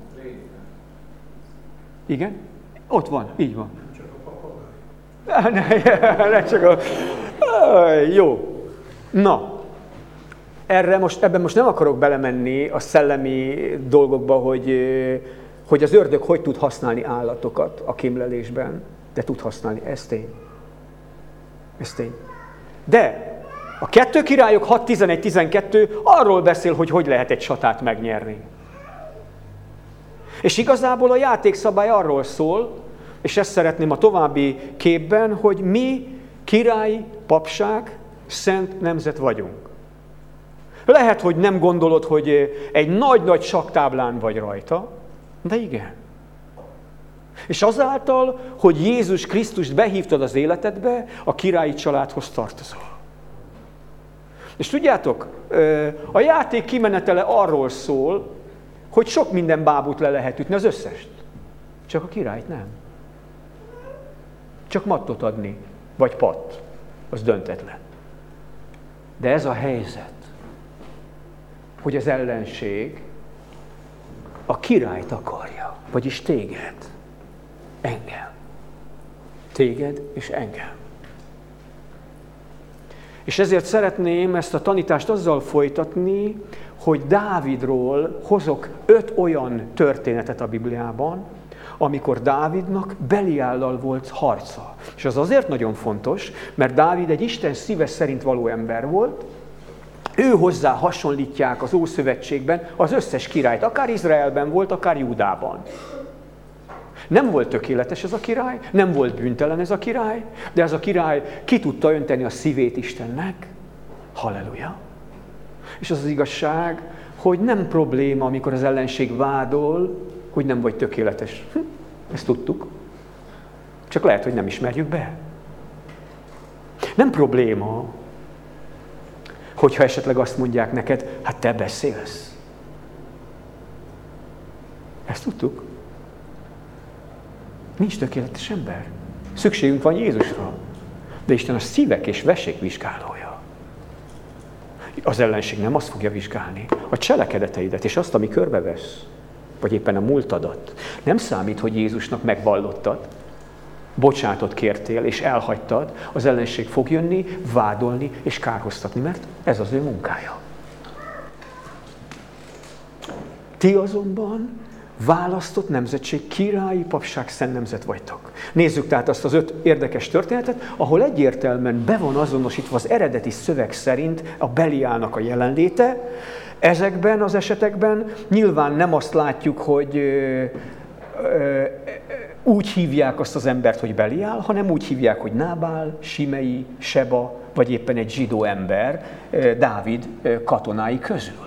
Igen? Ott van, így van. Csak a papagáj. Ne, ne csak a... Jó. Na, erre most, ebben most nem akarok belemenni a szellemi dolgokba, hogy, hogy az ördög hogy tud használni állatokat a kémlelésben, de tud használni, ez tény. Ez tény. De a kettő Királyok hat tizenegy tizenkettő arról beszél, hogy hogy lehet egy csatát megnyerni. És igazából a játékszabály arról szól, és ezt szeretném a további képben, hogy mi királyi papság, szent nemzet vagyunk. Lehet, hogy nem gondolod, hogy egy nagy-nagy saktáblán vagy rajta, de igen. És azáltal, hogy Jézus Krisztust behívtad az életedbe, a királyi családhoz tartozol. És tudjátok, a játék kimenetele arról szól, hogy sok minden bábút le lehet ütni, az összest. Csak a királyt nem. Csak mattot adni, vagy patt, az döntetlen. De ez a helyzet, hogy az ellenség a királyt akarja, vagyis téged, engem. Téged és engem. És ezért szeretném ezt a tanítást azzal folytatni, hogy Dávidról hozok öt olyan történetet a Bibliában, amikor Dávidnak Beliállal volt harca. És az azért nagyon fontos, mert Dávid egy Isten szíve szerint való ember volt, ő hozzá hasonlítják az Ószövetségben az összes királyt, akár Izraelben volt, akár Júdában. Nem volt tökéletes ez a király, nem volt bűntelen ez a király, de ez a király ki tudta önteni a szívét Istennek. Halleluja! És az az igazság, hogy nem probléma, amikor az ellenség vádol, hogy nem vagy tökéletes. Hm, ezt tudtuk. Csak lehet, hogy nem ismerjük be. Nem probléma, hogyha esetleg azt mondják neked, hát te beszélsz. Ezt tudtuk. Nincs tökéletes ember. Szükségünk van Jézusra. De Isten a szívek és vesék vizsgálója. Az ellenség nem azt fogja vizsgálni, a cselekedeteidet és azt, ami körbevesz, vagy éppen a múltadat. Nem számít, hogy Jézusnak megvallottad, bocsánatot kértél és elhagytad, az ellenség fog jönni, vádolni és kárhoztatni, mert ez az ő munkája. Ti azonban választott nemzetség, királyi papság, szent nemzet vagytok. Nézzük tehát azt az öt érdekes történetet, ahol egyértelműen be van azonosítva az eredeti szöveg szerint a Beliálnak a jelenléte. Ezekben az esetekben nyilván nem azt látjuk, hogy ö, ö, úgy hívják azt az embert, hogy Beliál, hanem úgy hívják, hogy Nábál, Simei, Seba, vagy éppen egy zsidó ember Dávid katonái közül.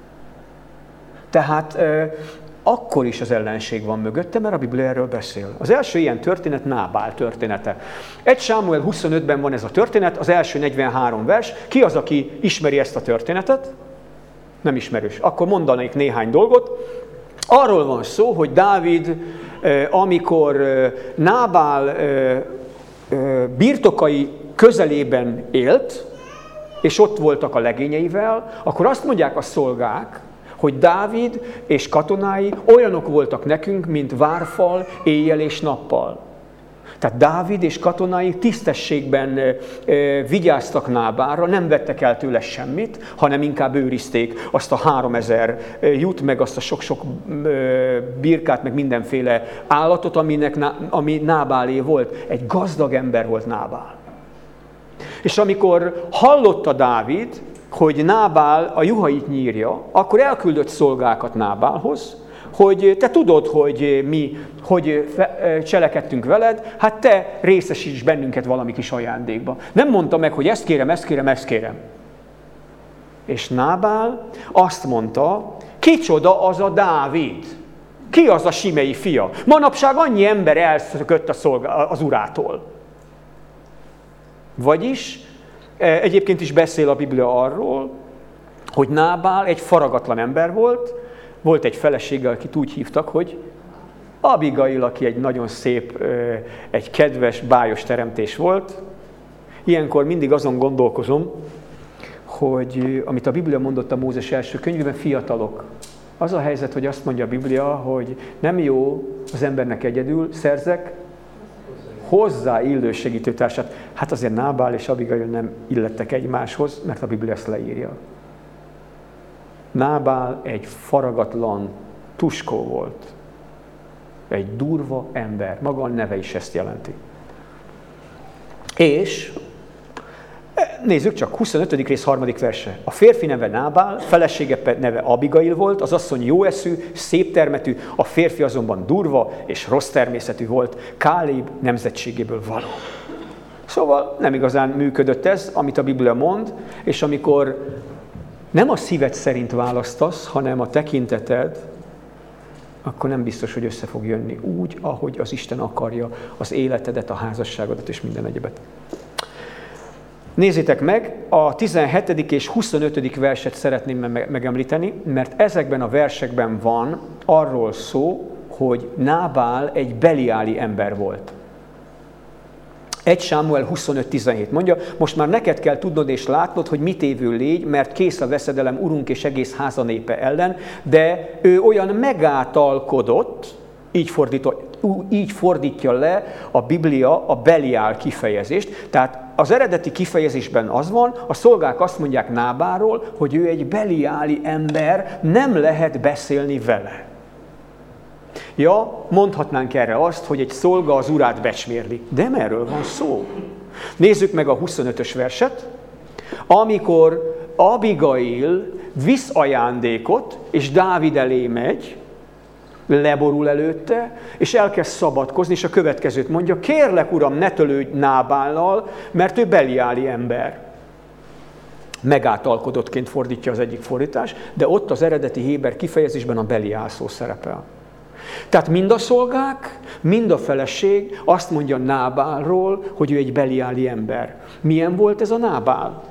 Tehát akkor is az ellenség van mögötte, mert a Biblia erről beszél. Az első ilyen történet Nábál története. egy Sámuel huszonötben van ez a történet, az első negyvenhárom vers. Ki az, aki ismeri ezt a történetet? Nem ismerős. Akkor mondanék néhány dolgot. Arról van szó, hogy Dávid, amikor Nábál birtokai közelében élt, és ott voltak a legényeivel, akkor azt mondják a szolgák, hogy Dávid és katonái olyanok voltak nekünk, mint várfal éjjel és nappal. Tehát Dávid és katonái tisztességben e, e, vigyáztak Nábálra, nem vettek el tőle semmit, hanem inkább őrizték azt a háromezer jut, meg azt a sok-sok e, birkát, meg mindenféle állatot, aminek, ami Nábálé volt. Egy gazdag ember volt Nábál. És amikor hallotta Dávid, hogy Nábál a juhait nyírja, akkor elküldött szolgákat Nábálhoz, hogy te tudod, hogy mi, hogy cselekedtünk veled, hát te részesíts bennünket valami kis ajándékba. Nem mondta meg, hogy ezt kérem, ezt kérem, ezt kérem. És Nábál azt mondta, kicsoda az a Dávid? Ki az a Simei fia? Manapság annyi ember elszökött a szolga, az urától. Vagyis, egyébként is beszél a Biblia arról, hogy Nábál egy faragatlan ember volt, volt egy felesége, akit úgy hívtak, hogy Abigail, aki egy nagyon szép, egy kedves, bájos teremtés volt. Ilyenkor mindig azon gondolkozom, hogy amit a Biblia mondott a Mózes első könyvében, fiatalok. Az a helyzet, hogy azt mondja a Biblia, hogy nem jó az embernek egyedül, szerzek hozzá illő segítőtársat. Hát azért Nábál és Abigail nem illettek egymáshoz, mert a Biblia ezt leírja. Nábál egy faragatlan tuskó volt. Egy durva ember. Maga a neve is ezt jelenti. És nézzük csak, huszonötödik rész harmadik verse. A férfi neve Nábál, felesége neve Abigail volt, az asszony jóeszű, szép termetű, a férfi azonban durva és rossz természetű volt, Káleb nemzetségéből való. Szóval nem igazán működött ez, amit a Biblia mond, és amikor nem a szíved szerint választasz, hanem a tekinteted, akkor nem biztos, hogy össze fog jönni úgy, ahogy az Isten akarja az életedet, a házasságodat és minden egyebet. Nézzétek meg, a tizenhetedik és huszonötödik verset szeretném megemlíteni, mert ezekben a versekben van arról szó, hogy Nábál egy beliáli ember volt. egy Sámuel huszonöt tizenhét mondja, most már neked kell tudnod és látnod, hogy mit évő légy, mert kész a veszedelem urunk és egész háza népe ellen, de ő olyan megátalkodott, így, fordított, így fordítja le a Biblia a Beliál kifejezést. Tehát az eredeti kifejezésben az van, a szolgák azt mondják Nábálról, hogy ő egy beliáli ember, nem lehet beszélni vele. Ja, mondhatnánk erre azt, hogy egy szolga az urát becsmérli. De nem erről van szó. Nézzük meg a huszonötös verset. Amikor Abigail visz ajándékot, és Dávid elé megy, leborul előtte, és elkezd szabadkozni, és a következőt mondja, kérlek, uram, ne tölődj Nábállal, mert ő beliáli ember. Megátalkodottként fordítja az egyik fordítás, de ott az eredeti héber kifejezésben a Beliál szó szerepel. Tehát mind a szolgák, mind a feleség azt mondja Nábálról, hogy ő egy beliáli ember. Milyen volt ez a Nábál?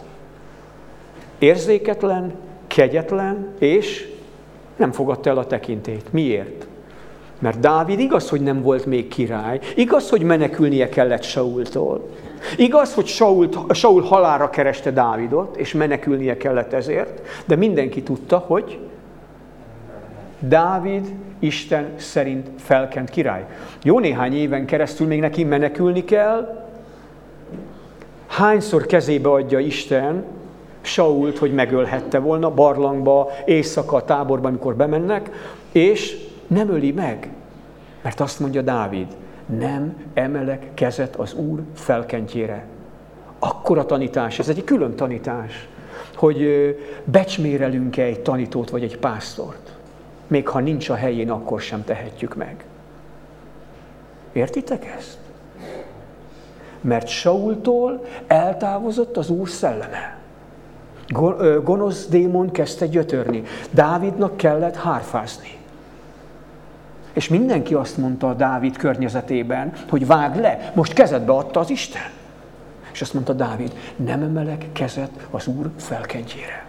Érzéketlen, kegyetlen, és nem fogadta el a tekintét. Miért? Mert Dávid igaz, hogy nem volt még király, igaz, hogy menekülnie kellett Saultól. Igaz, hogy Saul, Saul halálra kereste Dávidot, és menekülnie kellett ezért, de mindenki tudta, hogy Dávid Isten szerint felkent király. Jó néhány éven keresztül még neki menekülni kell. Hányszor kezébe adja Isten Sault, hogy megölhette volna, barlangba, éjszaka, táborba, amikor bemennek, és nem öli meg. Mert azt mondja Dávid, nem emelek kezet az Úr felkentjére. Akkora tanítás, ez egy külön tanítás, hogy becsmérelünk-e egy tanítót vagy egy pásztort. Még ha nincs a helyén, akkor sem tehetjük meg. Értitek ezt? Mert Saultól eltávozott az Úr szelleme. Gonosz démon kezdte gyötörni. Dávidnak kellett hárfázni. És mindenki azt mondta a Dávid környezetében, hogy vágd le, most kezedbe adta az Isten. És azt mondta Dávid, nem emelek kezet az Úr felkentjére.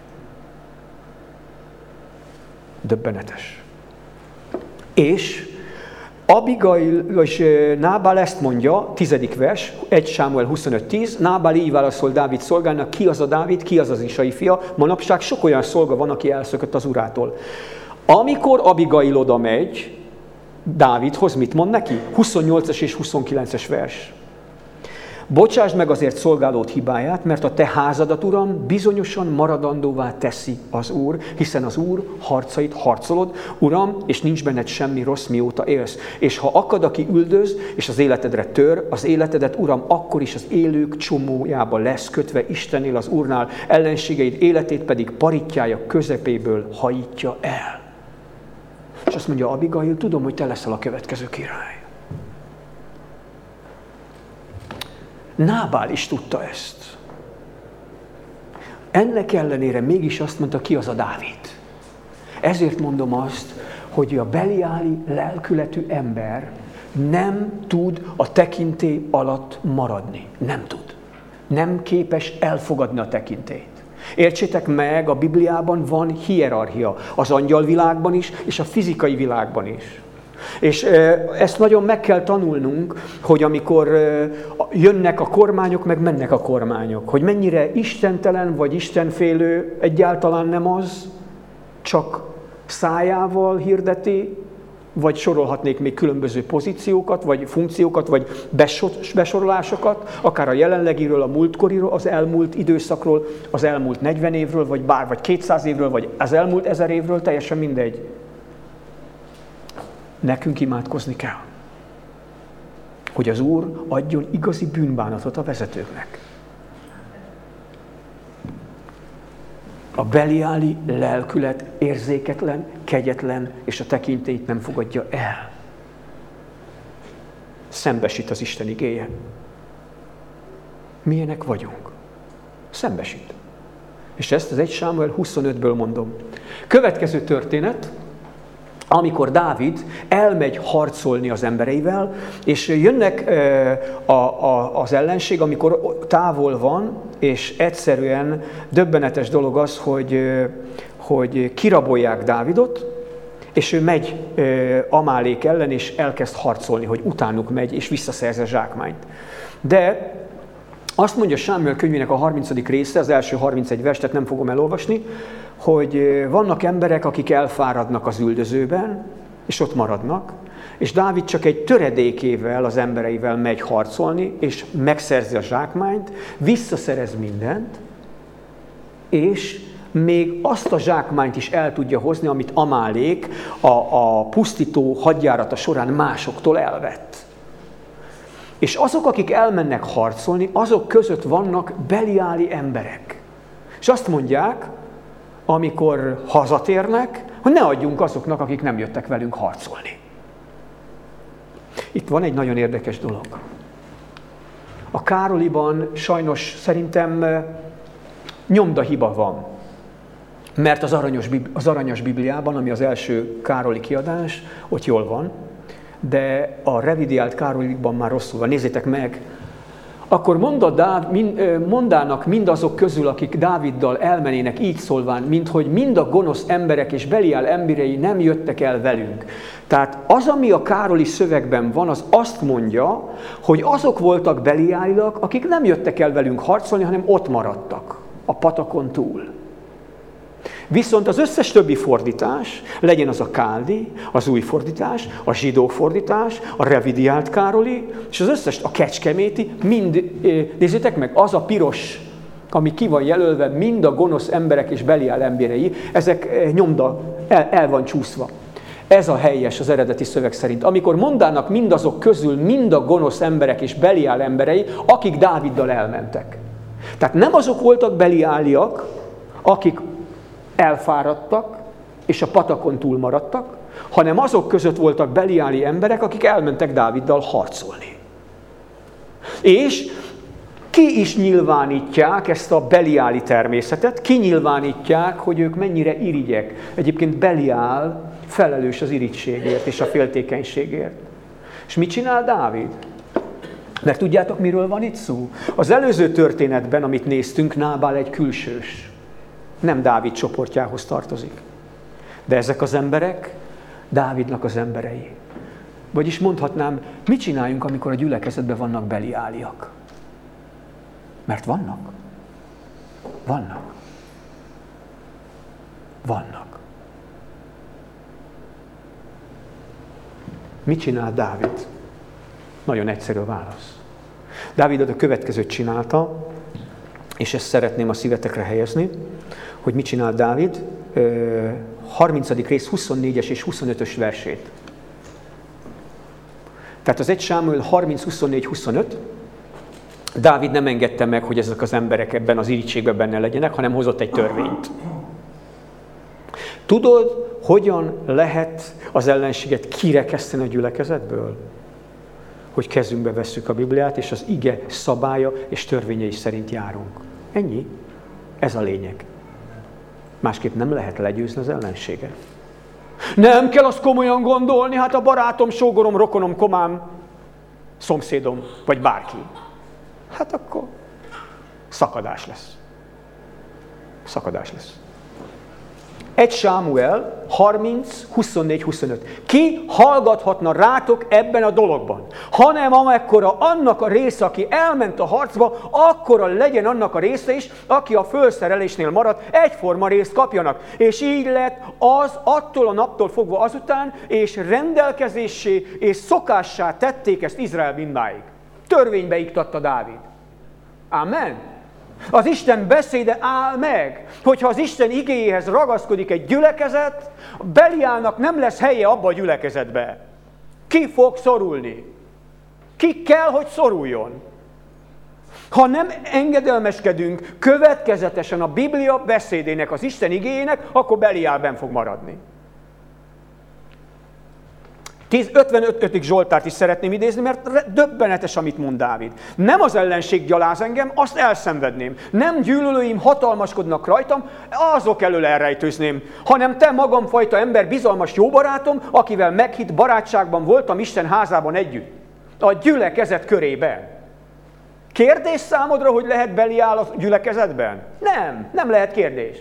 Döbbenetes. És Abigail és Nábál ezt mondja, tizedik vers, egy Sámuel huszonöt tíz, Nábál így válaszol Dávid szolgának, ki az a Dávid, ki az az Isai fia, manapság sok olyan szolga van, aki elszökött az urától. Amikor Abigail oda megy Dávidhoz, mit mond neki? huszonnyolcas és huszonkilences vers. Bocsásd meg azért szolgálód hibáját, mert a te házadat, Uram, bizonyosan maradandóvá teszi az Úr, hiszen az Úr harcait harcolod, Uram, és nincs benned semmi rossz, mióta élsz. És ha akad, aki üldöz, és az életedre tör, az életedet, Uram, akkor is az élők csomójába lesz kötve Istennél, az Úrnál, ellenségeid életét pedig paritjája közepéből hajítja el. És azt mondja Abigail, tudom, hogy te leszel a következő király. Nábál is tudta ezt. Ennek ellenére mégis azt mondta, ki az a Dávid. Ezért mondom azt, hogy a beliáli lelkületű ember nem tud a tekintély alatt maradni. Nem tud. Nem képes elfogadni a tekintélyt. Értsétek meg, a Bibliában van hierarchia. Az angyalvilágban is, és a fizikai világban is. És ezt nagyon meg kell tanulnunk, hogy amikor jönnek a kormányok, meg mennek a kormányok, hogy mennyire istentelen vagy istenfélő egyáltalán nem az, csak szájával hirdeti, vagy sorolhatnék még különböző pozíciókat, vagy funkciókat, vagy besorolásokat, akár a jelenlegiről, a múltkoriról, az elmúlt időszakról, az elmúlt negyven évről, vagy bár, vagy kétszáz évről, vagy az elmúlt ezer évről, teljesen mindegy. Nekünk imádkozni kell, hogy az Úr adjon igazi bűnbánatot a vezetőknek. A beliáli lelkület érzéketlen, kegyetlen, és a tekintélyt nem fogadja el. Szembesít az Isten igéje. Milyenek vagyunk? Szembesít. És ezt az egy Sámuel huszonötből mondom. Következő történet, amikor Dávid elmegy harcolni az embereivel, és jönnek a, a, az ellenség, amikor távol van, és egyszerűen döbbenetes dolog az, hogy, hogy kirabolják Dávidot, és ő megy Amálék ellen, és elkezd harcolni, hogy utánuk megy, és visszaszerzi a zsákmányt. De azt mondja Sámuel könyvének a harmincadik része, az első harmincegy vers, tehát nem fogom elolvasni, hogy vannak emberek, akik elfáradnak az üldözőben, és ott maradnak, és Dávid csak egy töredékével, az embereivel megy harcolni, és megszerzi a zsákmányt, visszaszerez mindent, és még azt a zsákmányt is el tudja hozni, amit Amálék a, a pusztító hadjárata során másoktól elvett. És azok, akik elmennek harcolni, azok között vannak beliáli emberek. És azt mondják, amikor hazatérnek, hogy ne adjunk azoknak, akik nem jöttek velünk harcolni. Itt van egy nagyon érdekes dolog. A Károliban sajnos szerintem nyomdahiba van. Mert az aranyos, az aranyos Bibliában, ami az első Károli kiadás, ott jól van, de a revidiált Károlikban már rosszul van. Nézzétek meg! Akkor mondának mindazok közül, akik Dáviddal elmenének így szólván, mint hogy mind a gonosz emberek és Beliál emberei nem jöttek el velünk. Tehát az, ami a Károli szövegben van, az azt mondja, hogy azok voltak beliáliak, akik nem jöttek el velünk harcolni, hanem ott maradtak a patakon túl. Viszont az összes többi fordítás, legyen az a káldi, az új fordítás, a zsidó fordítás, a revidiált Károli, és az összes, a kecskeméti, mind, nézzétek meg, az a piros, ami ki van jelölve, mind a gonosz emberek és Beliál emberei, ezek nyomda, el, el van csúszva. Ez a helyes az eredeti szöveg szerint. Amikor mondának mindazok közül mind a gonosz emberek és Beliál emberei, akik Dáviddal elmentek. Tehát nem azok voltak beliáliak, akik elfáradtak, és a patakon túl maradtak, hanem azok között voltak beliáli emberek, akik elmentek Dáviddal harcolni. És ki is nyilvánítják ezt a beliáli természetet, ki nyilvánítják, hogy ők mennyire irigyek. Egyébként Beliál felelős az irigységért és a féltékenységért. És mit csinál Dávid? Mert tudjátok, miről van itt szó? Az előző történetben, amit néztünk, Nábál egy külsős. Nem Dávid csoportjához tartozik. De ezek az emberek Dávidnak az emberei. Vagyis mondhatnám, mit csináljunk, amikor a gyülekezetben vannak beliáliak? Mert vannak. Vannak. Vannak. Mit csinál Dávid? Nagyon egyszerű a válasz. Dávid a következőt csinálta, és ezt szeretném a szívetekre helyezni, hogy mit csinál Dávid. harmincadik rész huszonnégyes és huszonötös versét. Tehát az egy Sámuel harminc, huszonnégy, huszonöt. Dávid nem engedte meg, hogy ezek az emberek ebben az irítségben benne legyenek, hanem hozott egy törvényt. Tudod, hogyan lehet az ellenséget kirekeszteni a gyülekezetből? Hogy kezünkbe vesszük a Bibliát, és az ige szabálya és törvényei szerint járunk. Ennyi. Ez a lényeg. Másképp nem lehet legyőzni az ellenséget. Nem kell azt komolyan gondolni, hát a barátom, sógorom, rokonom, komám, szomszédom, vagy bárki. Hát akkor szakadás lesz. Szakadás lesz. egy Sámuel harminc, huszonnégy, huszonöt. Ki hallgathatna rátok ebben a dologban? Hanem amekkora annak a része, aki elment a harcba, akkora legyen annak a része is, aki a fölszerelésnél maradt, egyforma részt kapjanak. És így lett az attól a naptól fogva azután, és rendelkezéssé és szokássá tették ezt Izrael mindmáig. Törvénybe iktatta Dávid. Amen. Az Isten beszéde áll meg, hogyha az Isten igéjéhez ragaszkodik egy gyülekezet, Beliálnak nem lesz helye abba a gyülekezetbe. Ki fog szorulni? Ki kell, hogy szoruljon? Ha nem engedelmeskedünk következetesen a Biblia beszédének, az Isten igéjének, akkor Beliál benn fog maradni. ötvenötödik Zsoltárt is szeretném idézni, mert döbbenetes, amit mond Dávid. Nem az ellenség gyaláz engem, azt elszenvedném. Nem gyűlölőim hatalmaskodnak rajtam, azok elől elrejtőzném, hanem te magamfajta ember, bizalmas jó barátom, akivel meghitt barátságban voltam Isten házában együtt. A gyülekezet körében. Kérdés számodra, hogy lehet Beliál a gyülekezetben? Nem, nem lehet kérdés.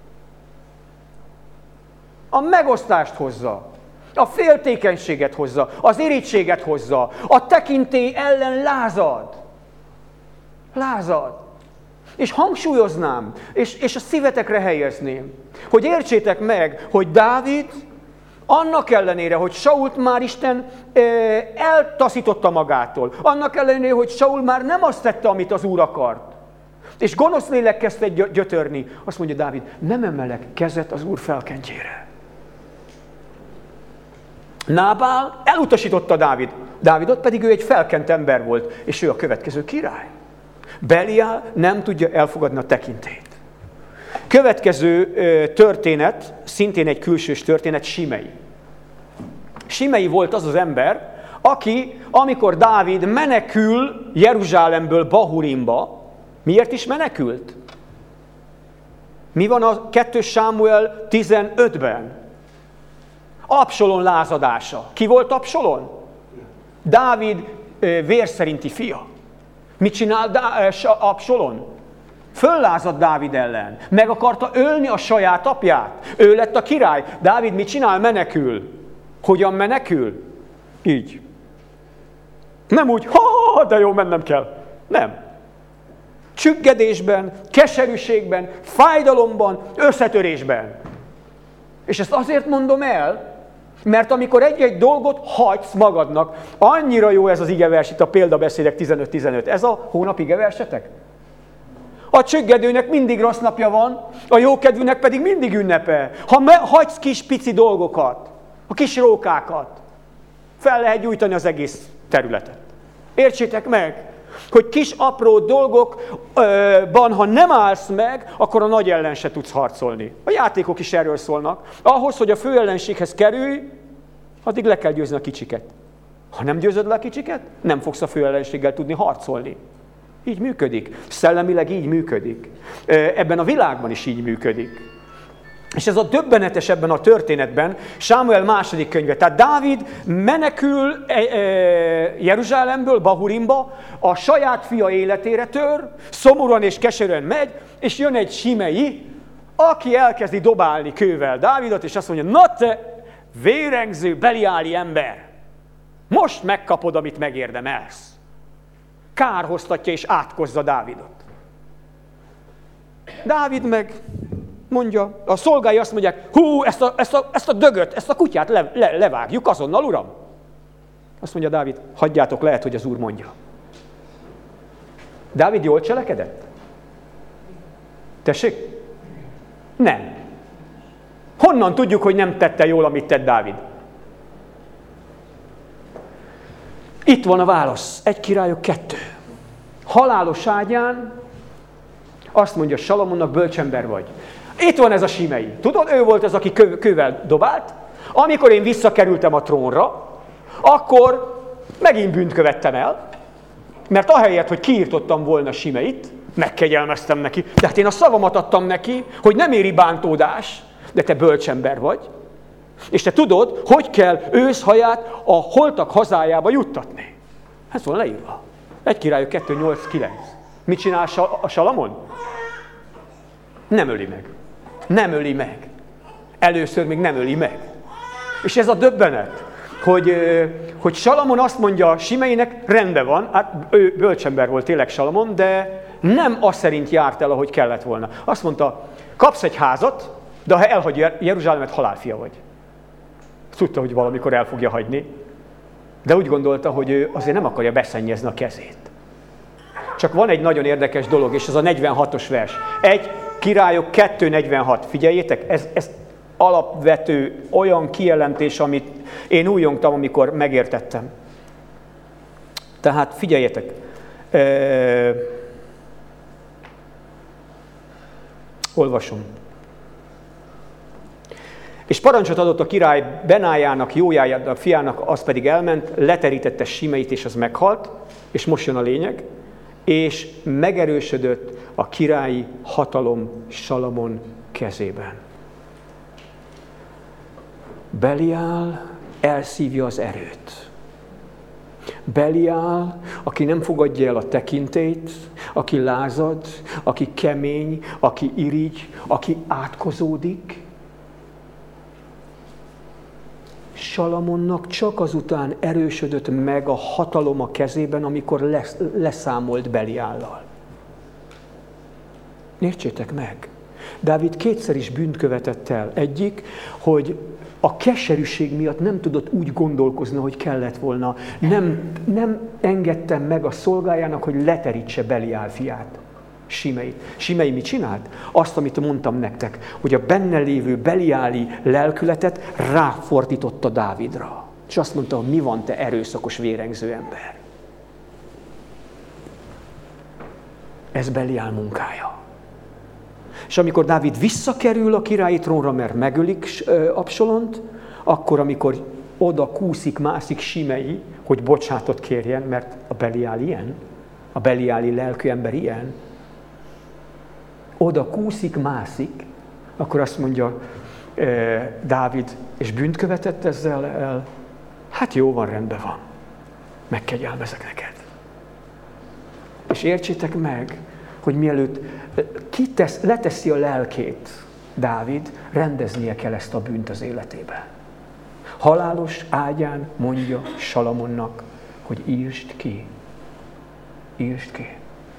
A megosztást hozza. A féltékenységet hozza, az irítséget hozza, a tekintély ellen lázad. Lázad. És hangsúlyoznám, és, és a szívetekre helyezném, hogy értsétek meg, hogy Dávid annak ellenére, hogy Sault már Isten e, eltaszította magától, annak ellenére, hogy Saul már nem azt tette, amit az Úr akart, és gonosz lélek kezdte gyötörni, azt mondja Dávid, nem emelek kezet az Úr felkentjére. Nábál elutasította Dávid. Dávidot pedig ő egy felkent ember volt, és ő a következő király. Beliál nem tudja elfogadni a tekintélyt. Következő történet, szintén egy külsős történet, Simei. Simei volt az az ember, aki, amikor Dávid menekül Jeruzsálemből Bahurimba, miért is menekült? Mi van a kettő Sámuel tizenötben? Absalom lázadása. Ki volt Absalom? Dávid vérszerinti fia. Mit csinál Absalom? Föllázad Dávid ellen. Meg akarta ölni a saját apját. Ő lett a király. Dávid mit csinál? Menekül. Hogyan menekül? Így. Nem úgy, ha, de jó, mennem kell. Nem. Csüggedésben, keserűségben, fájdalomban, összetörésben. És ezt azért mondom el, mert amikor egy-egy dolgot hagysz magadnak, annyira jó ez az igevers, itt a példabeszédek tizenöt tizenöt. Ez a hónap igeversetek? A csüggedőnek mindig rossz napja van, a jókedvűnek pedig mindig ünnepe. Ha me- hagysz kis pici dolgokat, a kis rókákat, fel lehet gyújtani az egész területet. Értsétek meg, hogy kis apró dolgokban, ha nem állsz meg, akkor a nagy ellen se tudsz harcolni. A játékok is erről szólnak. Ahhoz, hogy a fő ellenséghez kerülj, addig le kell győzni a kicsiket. Ha nem győzöd le a kicsiket, nem fogsz a fő ellenséggel tudni harcolni. Így működik. Szellemileg így működik. Ebben a világban is így működik. És ez a döbbenetes ebben a történetben, Sámuel második könyve. Tehát Dávid menekül Jeruzsálemből Bahurimba, a saját fia életére tör, szomorúan és keserűen megy, és jön egy Simei, aki elkezdi dobálni kővel Dávidot, és azt mondja, na te vérengző, beliáli ember, most megkapod, amit megérdemelsz. Kárhoztatja és átkozza Dávidot. Dávid meg mondja, a szolgái azt mondják, hú, ezt a, ezt a, ezt a dögöt, ezt a kutyát le, le, levágjuk azonnal, uram. Azt mondja Dávid, hagyjátok, lehet, hogy az Úr mondja. Dávid jól cselekedett? Tessék? Nem. Honnan tudjuk, hogy nem tette jól, amit tett Dávid? Itt van a válasz. Egy Királyok kettő. Halálos ágyán azt mondja Salamonnak, bölcsember vagy. Itt van ez a Simei. Tudod, ő volt az, aki kő, kővel dobált. Amikor én visszakerültem a trónra, akkor megint bűnt követtem el, mert ahelyett, hogy kiirtottam volna Simeit, megkegyelmeztem neki, de hát én a szavamat adtam neki, hogy nem éri bántódás, de te bölcsember vagy, és te tudod, hogy kell őszhaját a holtak hazájába juttatni. Ez van leírva. Egy Királyok kettő nyolc kilenc. Mit csinál a Salamon? Nem öli meg. Nem öli meg. Először még nem öli meg. És ez a döbbenet, hogy, hogy Salamon azt mondja Simeinek, rendben van, hát ő bölcsember volt tényleg Salamon, de nem azt szerint járt el, ahogy kellett volna. Azt mondta, kapsz egy házat, de ha elhagy Jeruzsálemet, halálfia vagy. Tudta, hogy valamikor el fogja hagyni, de úgy gondolta, hogy ő azért nem akarja beszennyezni a kezét. Csak van egy nagyon érdekes dolog, és ez a negyvenhatos vers. Egy Királyok kettő negyvenhat. Figyeljétek, ez, ez alapvető olyan kijelentés, amit én újjongtam, amikor megértettem. Tehát figyeljetek. E... Olvasom. És parancsot adott a király Benájának, Jójájának, fiának, az pedig elment, leterítette Simeit, és az meghalt, és most jön a lényeg, és megerősödött a királyi hatalom Salamon kezében. Beliál elszívja az erőt. Beliál, aki nem fogadja el a tekintélyt, aki lázad, aki kemény, aki irigy, aki átkozódik. Salamonnak csak azután erősödött meg a hatalom a kezében, amikor lesz, leszámolt Beliállal. Értsétek meg! Dávid kétszer is bűnt követett el. Egyik, hogy a keserűség miatt nem tudott úgy gondolkozni, hogy kellett volna. Nem, nem engedtem meg a szolgájának, hogy leterítse Beliál fiát, Simeit. Simei mit csinált? Azt, amit mondtam nektek, hogy a benne lévő beliáli lelkületet ráfordította Dávidra. És azt mondta, hogy mi van, te erőszakos, vérengző ember. Ez Beliál munkája. És amikor Dávid visszakerül a királyi trónra, mert megölik Absalont, akkor, amikor oda kúszik, mászik Simei, hogy bocsátot kérjen, mert a Beliál ilyen, a beliáli lelkű ember ilyen, oda kúszik, mászik, akkor azt mondja eh, Dávid, és bűnt követett ezzel el? Hát jó van, rendben van. Megkegyelmezek neked. És értsétek meg, hogy mielőtt kitesz, leteszi a lelkét Dávid, rendeznie kell ezt a bűnt az életébe. Halálos ágyán mondja Salamonnak, hogy írtsd ki. Írtsd ki.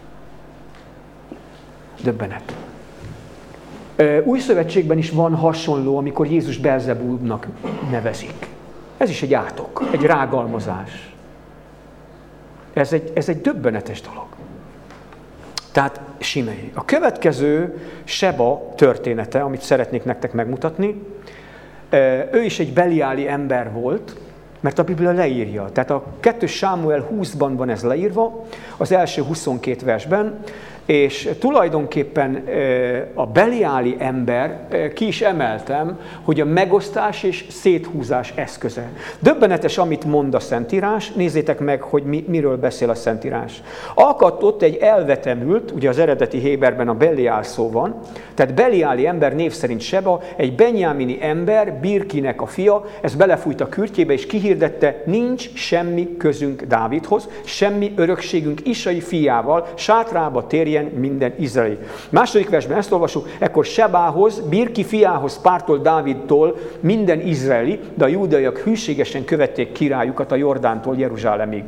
Döbbenet. Új szövetségben is van hasonló, amikor Jézus Belzebúbnak nevezik. Ez is egy átok, egy rágalmazás. Ez egy, ez egy döbbenetes dolog. Tehát Simei. A következő Seba története, amit szeretnék nektek megmutatni, ő is egy beliáli ember volt, mert a Biblia leírja. Tehát a kettő Sámuel húszban van ez leírva, az első huszonkét versben, és tulajdonképpen a beliáli ember, ki is emeltem, hogy a megosztás és széthúzás eszköze. Döbbenetes, amit mond a Szentírás, nézzétek meg, hogy mi, miről beszél a Szentírás. Akadt ott egy elvetemült, ugye az eredeti héberben a Beliál szó van, tehát beliáli ember név szerint Seba, egy benyámini ember, Birkinek a fia, ez belefújt a kürtjébe és kihirdette, nincs semmi közünk Dávidhoz, semmi örökségünk Isai fiával, sátrába térjen minden izraeli. Második versben ezt olvasjuk, ekkor Sebához, Birki fiához pártolt Dávidtól minden izraeli, de a júdeaiak hűségesen követték királyukat a Jordántól Jeruzsálemig.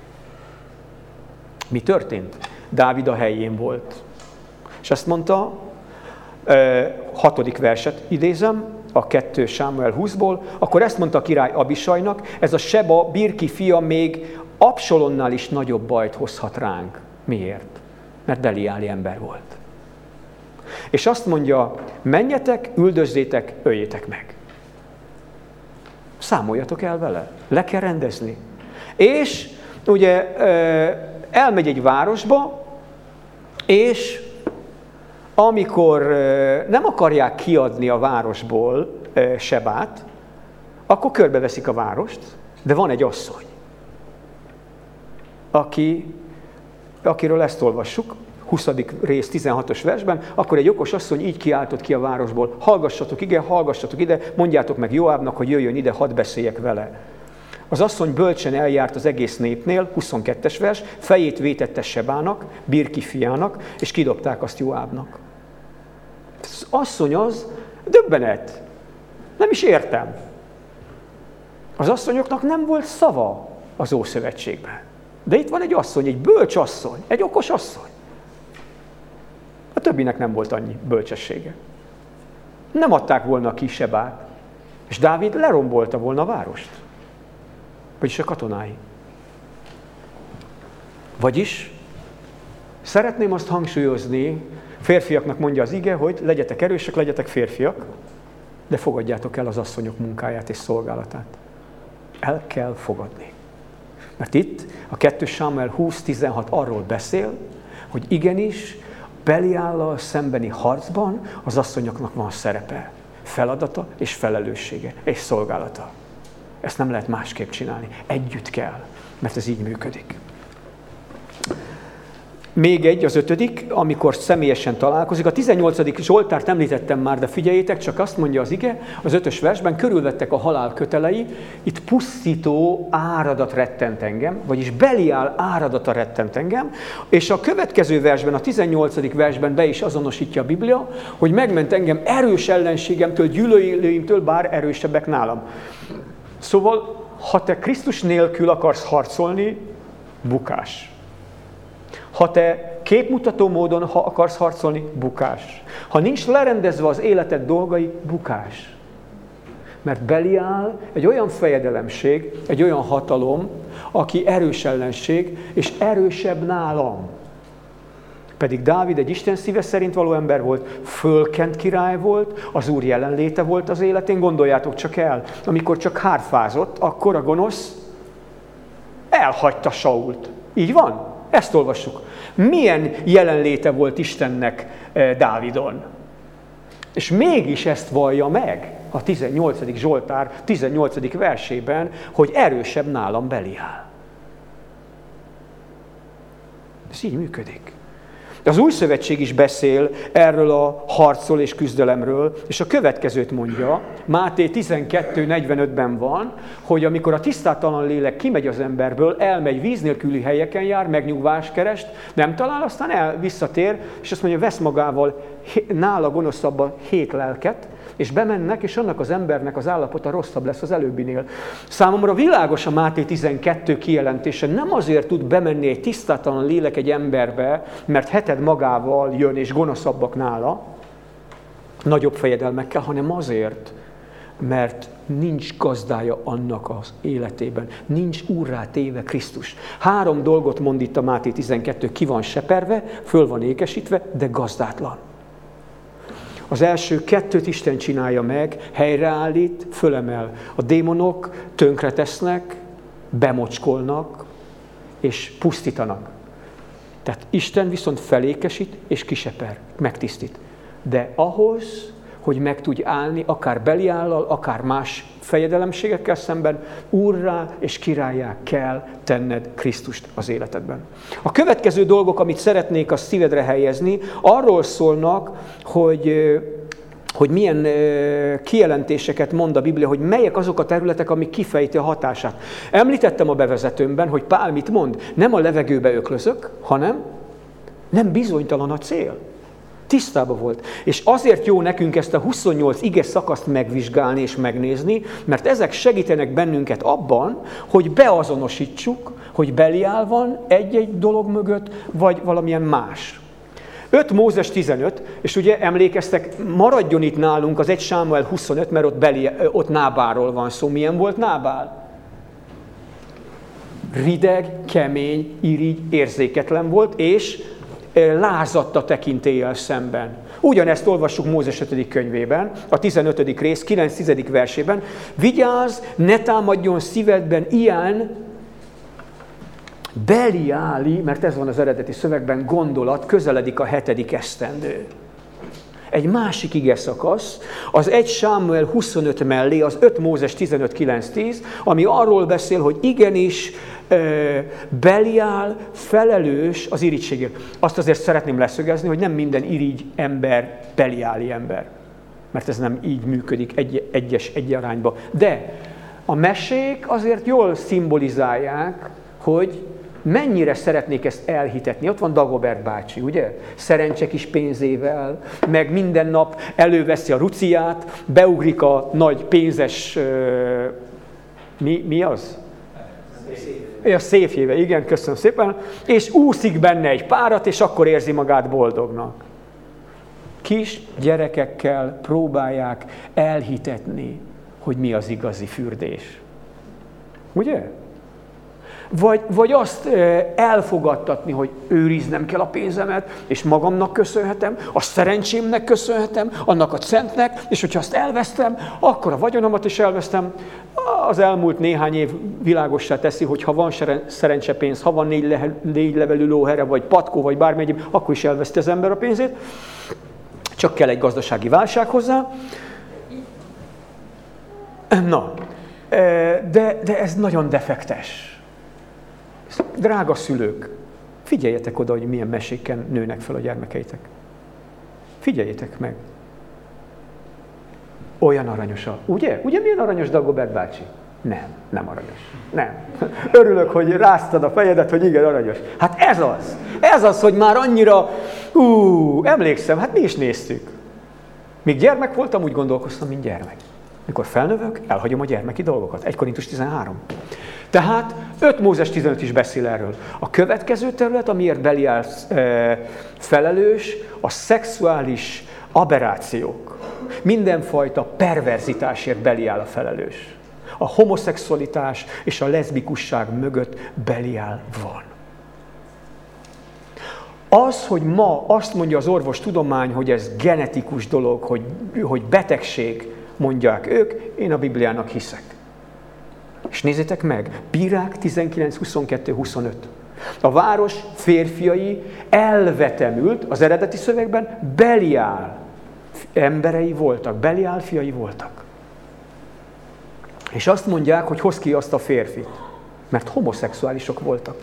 Mi történt? Dávid a helyén volt. És azt mondta, hatodik verset idézem, a kettő Sámuel húszból, akkor ezt mondta a király Abisajnak, ez a Seba, Birki fia még Absalonnál is nagyobb bajt hozhat ránk. Miért? mert beliáli ember volt. És azt mondja, menjetek, üldözzétek, öljétek meg. Számoljatok el vele, le kell rendezni. És ugye elmegy egy városba, és amikor nem akarják kiadni a városból Sebát, akkor körbeveszik a várost, de van egy asszony, aki, akiről ezt olvassuk, huszadik rész, tizenhatos versben, akkor egy okos asszony így kiáltott ki a városból, hallgassatok, igen, hallgassatok ide, mondjátok meg Joábnak, hogy jöjjön ide, hadd beszéljek vele. Az asszony bölcsen eljárt az egész népnél, huszonkettes vers, fejét vétette Sebának, Birki fiának, és kidobták azt Joábnak. Az asszony az döbbenet. Nem is értem. Az asszonyoknak nem volt szava az Ószövetségben. De itt van egy asszony, egy bölcs asszony, egy okos asszony. A többinek nem volt annyi bölcsessége. Nem adták volna ki Sebát, és Dávid lerombolta volna a várost. Vagyis a katonái. Vagyis szeretném azt hangsúlyozni, férfiaknak mondja az ige, hogy legyetek erősek, legyetek férfiak, de fogadjátok el az asszonyok munkáját és szolgálatát. El kell fogadni. Mert itt a kettő Sámuel húsz tizenhat arról beszél, hogy igenis, Beliállal szembeni harcban az asszonyoknak van szerepe, feladata és felelőssége, és szolgálata. Ezt nem lehet másképp csinálni. Együtt kell, mert ez így működik. Még egy, az ötödik, amikor személyesen találkozik. A tizennyolcadik Zsoltárt említettem már, de figyeljétek, csak azt mondja az ige, az ötös versben, körülvettek a halál kötelei, itt pusztító áradat rettent engem, vagyis Beliál áradata rettent engem, és a következő versben, a tizennyolcadik versben be is azonosítja a Biblia, hogy megment engem erős ellenségemtől, gyűlölőimtől, bár erősebbek nálam. Szóval, ha te Krisztus nélkül akarsz harcolni, bukás. Ha te képmutató módon ha akarsz harcolni, bukás. Ha nincs lerendezve az életed dolgai, bukás. Mert Beliál egy olyan fejedelemség, egy olyan hatalom, aki erős ellenség, és erősebb nálam. Pedig Dávid egy Isten szíve szerint való ember volt, fölkent király volt, az Úr jelenléte volt az életén, gondoljátok csak el, amikor csak hárfázott, akkor a gonosz elhagyta Sault. Így van? Ezt olvassuk. Milyen jelenléte volt Istennek Dávidon? És mégis ezt vallja meg a tizennyolcadik Zsoltár tizennyolcadik versében, hogy erősebb nálam Beliál. Ez így működik. Az Új Szövetség is beszél erről a harcról és küzdelemről, és a következőt mondja, Máté tizenkettő negyvenötben van, hogy amikor a tisztátalan lélek kimegy az emberből, elmegy víz nélküli helyeken jár, megnyugvást keres, nem talál, aztán el, visszatér, és azt mondja, vesz magával nála gonoszabban hét lelket, és bemennek, és annak az embernek az állapota rosszabb lesz az előbbinél. Számomra világos a Máté tizenkettő kijelentése, nem azért tud bemenni egy tisztátalan lélek egy emberbe, mert heted magával jön, és gonoszabbak nála, nagyobb fejedelmekkel, hanem azért, mert nincs gazdája annak az életében, nincs úrrá téve Krisztus. Három dolgot mond itt a Máté tizenkettő, ki van seperve, föl van ékesítve, de gazdátlan. Az első kettőt Isten csinálja meg, helyreállít, fölemel. A démonok tönkretesznek, bemocskolnak és pusztítanak. Tehát Isten viszont felékesít és kiseper, megtisztít. De ahhoz, hogy meg tudj állni, akár Beliállal, akár más fejedelemségekkel szemben, úrrá és királlyá kell tenned Krisztust az életedben. A következő dolgok, amit szeretnék a szívedre helyezni, arról szólnak, hogy, hogy milyen kijelentéseket mond a Biblia, hogy melyek azok a területek, amik kifejti a hatását. Említettem a bevezetőmben, hogy Pál mit mond? Nem a levegőbe öklözök, hanem nem bizonytalan a cél. Tisztában volt. És azért jó nekünk ezt a huszonnyolc ige szakaszt megvizsgálni és megnézni, mert ezek segítenek bennünket abban, hogy beazonosítsuk, hogy Beliál van egy-egy dolog mögött, vagy valamilyen más. öt Mózes tizenöt, és ugye emlékeztek, maradjon itt nálunk az egy Sámuel huszonöt, mert ott, Beli, ott Nábálról van szó. Milyen volt Nábál? Rideg, kemény, irigy, érzéketlen volt, és lázadt a tekintéllyel szemben. Ugyanezt olvassuk Mózes ötödik könyvében, a tizenötödik rész, kilenc-tíz versében. Vigyázz, ne támadjon szívedben ilyen Beliáli, mert ez van az eredeti szövegben, gondolat, közeledik a hetedik esztendő. Egy másik ige szakasz, az egy Sámuel huszonöt mellé, az öt Mózes tizenöt kilenc tíz, ami arról beszél, hogy igenis Beliál felelős az irigységért. Azt azért szeretném leszögezni, hogy nem minden irigy ember Beliáli ember. Mert ez nem így működik egy, egyes egyarányba. De a mesék azért jól szimbolizálják, hogy mennyire szeretnék ezt elhitetni. Ott van Dagobert bácsi, ugye? Szerencse kis pénzével, meg minden nap előveszi a ruciát, beugrik a nagy pénzes... Uh, mi, mi az? A széfjébe, igen, köszönöm szépen. És úszik benne egy párat, és akkor érzi magát boldognak. Kis gyerekekkel próbálják elhitetni, hogy mi az igazi fürdés. Ugye? Vagy, vagy azt elfogadtatni, hogy őriznem kell a pénzemet, és magamnak köszönhetem, a szerencsémnek köszönhetem, annak a centnek, és hogyha azt elvesztem, akkor a vagyonomat is elvesztem. Az elmúlt néhány év világossá teszi, hogy ha van szerencsepénz, ha van négy, le, négy levelű lóhere, vagy patkó, vagy bármi egyéb, akkor is elveszti az ember a pénzét. Csak kell egy gazdasági válság hozzá. Na, de, de ez nagyon defektes. Drága szülők, figyeljetek oda, hogy milyen meséken nőnek fel a gyermekeitek. Figyeljétek meg. Olyan aranyos, ugye? Ugye milyen aranyos Dagobert bácsi? Nem, nem aranyos. Nem. Örülök, hogy ráztad a fejedet, hogy igen, aranyos. Hát ez az. Ez az, hogy már annyira, ú, emlékszem, hát mi is néztük. Míg gyermek voltam, úgy gondolkoztam, mint gyermek. Mikor felnövök, elhagyom a gyermeki dolgokat. egy Korintus tizenhárom. Tehát öt Mózes tizenöt is beszél erről. A következő terület, amiért Beliál e, felelős, a szexuális aberrációk. Mindenfajta perverzitásért Beliál a felelős. A homoszexualitás és a leszbikusság mögött Beliál van. Az, hogy ma azt mondja az orvostudomány, hogy ez genetikus dolog, hogy, hogy betegség, mondják ők, én a Bibliának hiszek. És nézzétek meg, Bírák tizenkilenc huszonkettő huszonöt. A város férfiai elvetemült, az eredeti szövegben Beliál emberei voltak, Beliál fiai voltak. És azt mondják, hogy hoz ki azt a férfit, mert homoszexuálisok voltak.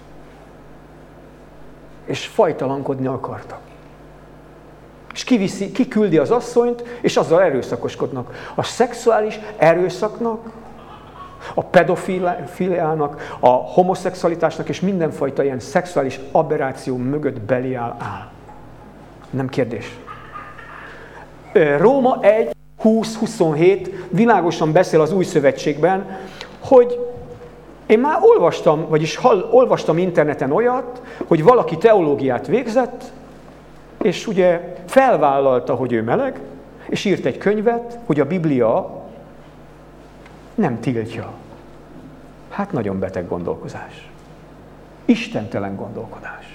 És fajtalankodni akartak. És kiviszi, kiküldi az asszonyt, és azzal erőszakoskodnak. A szexuális erőszaknak, a pedofiliának, a homoszexualitásnak és mindenfajta ilyen szexuális aberráció mögött Beliál áll. Nem kérdés. Róma egy húsz huszonhét világosan beszél az Új Szövetségben, hogy én már olvastam, vagyis hall, olvastam interneten olyat, hogy valaki teológiát végzett, és ugye felvállalta, hogy ő meleg, és írt egy könyvet, hogy a Biblia nem tiltja. Hát nagyon beteg gondolkozás. Istentelen gondolkodás.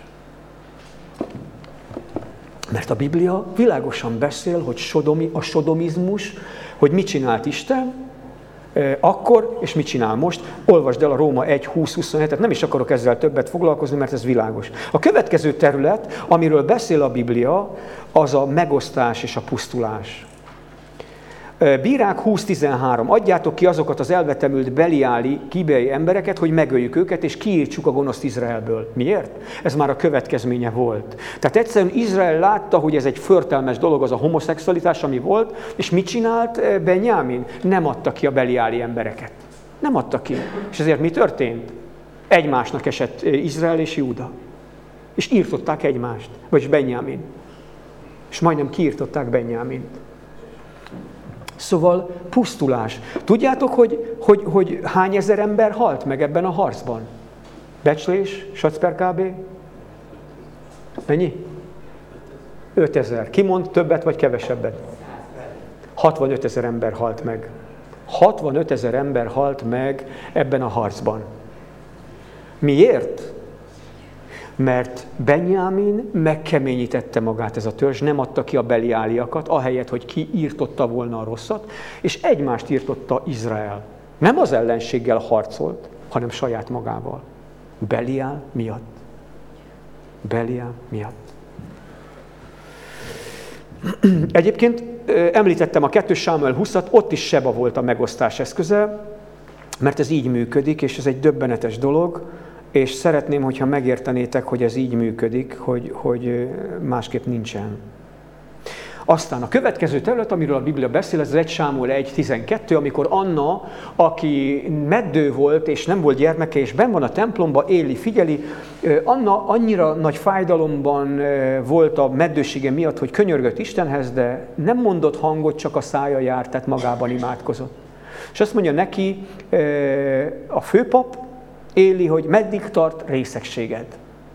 Mert a Biblia világosan beszél, hogy sodomi, a sodomizmus, hogy mit csinált Isten, akkor, és mit csinál most. Olvasd el a Róma egy húsz huszonhetet, nem is akarok ezzel többet foglalkozni, mert ez világos. A következő terület, amiről beszél a Biblia, az a megosztás és a pusztulás. Bírák húsz tizenhárom. Adjátok ki azokat az elvetemült beliáli, gibeai embereket, hogy megöljük őket, és kiírtsuk a gonoszt Izraelből. Miért? Ez már a következménye volt. Tehát egyszerűen Izrael látta, hogy ez egy förtelmes dolog, az a homoszexualitás, ami volt, és mit csinált Benjámin? Nem adta ki a beliáli embereket. Nem adta ki. És ezért mi történt? Egymásnak esett Izrael és Júda. És írtották egymást, vagyis Benjámin. És majdnem kiírtották Benjamint. Szóval pusztulás. Tudjátok, hogy, hogy, hogy hány ezer ember halt meg ebben a harcban? Becslés, Sacper kb. Mennyi? ötezer. Ki mond többet vagy kevesebbet? hatvanöt ezer ember halt meg. hatvanöt ezer ember halt meg ebben a harcban. Miért? Mert Benjámin megkeményítette magát ez a törzs, nem adta ki a beliáliakat, ahelyett, hogy kiírtotta volna a rosszat, és egymást írtotta Izrael. Nem az ellenséggel harcolt, hanem saját magával. Beliál miatt. Beliál miatt. Egyébként említettem a kettő Sámuel húszat, ott is Seba volt a megosztás eszköze, mert ez így működik, és ez egy döbbenetes dolog, és szeretném, hogyha megértenétek, hogy ez így működik, hogy, hogy másképp nincsen. Aztán a következő terület, amiről a Biblia beszél, ez az egy Sámuel egy tizenkettő, amikor Anna, aki meddő volt, és nem volt gyermeke, és benn van a templomba, Éli figyeli. Anna annyira nagy fájdalomban volt a meddősége miatt, hogy könyörgött Istenhez, de nem mondott hangot, csak a szája járt, tehát magában imádkozott. És azt mondja neki a főpap, Éli, hogy meddig tart részegséged.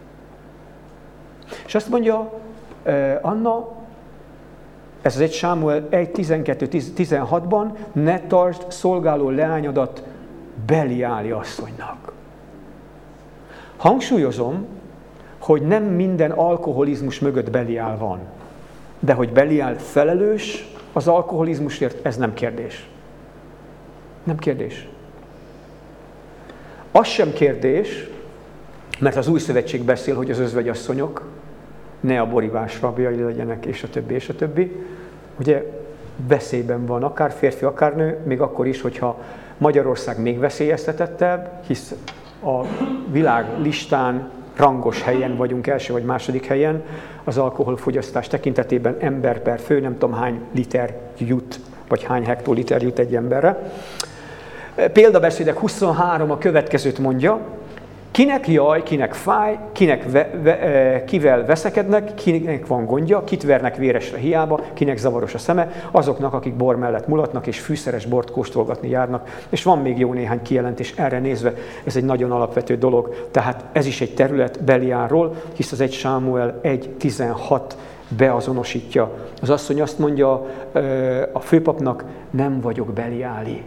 És azt mondja Anna, ez az egy Sámuel egy tizenkettő tizenhatban, ne tartsd szolgáló leányodat Beliáli asszonynak. Hangsúlyozom, hogy nem minden alkoholizmus mögött Beliál van. De hogy Beliál felelős az alkoholizmusért, ez nem kérdés. Nem kérdés. Az sem kérdés, mert az Új Szövetség beszél, hogy az özvegyasszonyok ne a borívás rabjai legyenek, és a többi, és a többi. Ugye veszélyben van akár férfi, akár nő, még akkor is, hogyha Magyarország még veszélyeztetettebb, hisz a világ listán rangos helyen vagyunk, első vagy második helyen, az alkoholfogyasztás tekintetében ember per fő, nem tudom hány liter jut, vagy hány hektoliter jut egy emberre. Példabeszédek huszonhárom a következőt mondja, kinek jaj, kinek fáj, kinek ve, ve, kivel veszekednek, kinek van gondja, kit vernek véresre hiába, kinek zavaros a szeme, azoknak, akik bor mellett mulatnak és fűszeres bort kóstolgatni járnak. És van még jó néhány kijelentés erre nézve, ez egy nagyon alapvető dolog. Tehát ez is egy terület Beliálról, hisz az egy Sámuel egy tizenhat beazonosítja. Az asszony azt mondja a főpapnak, nem vagyok Beliáli.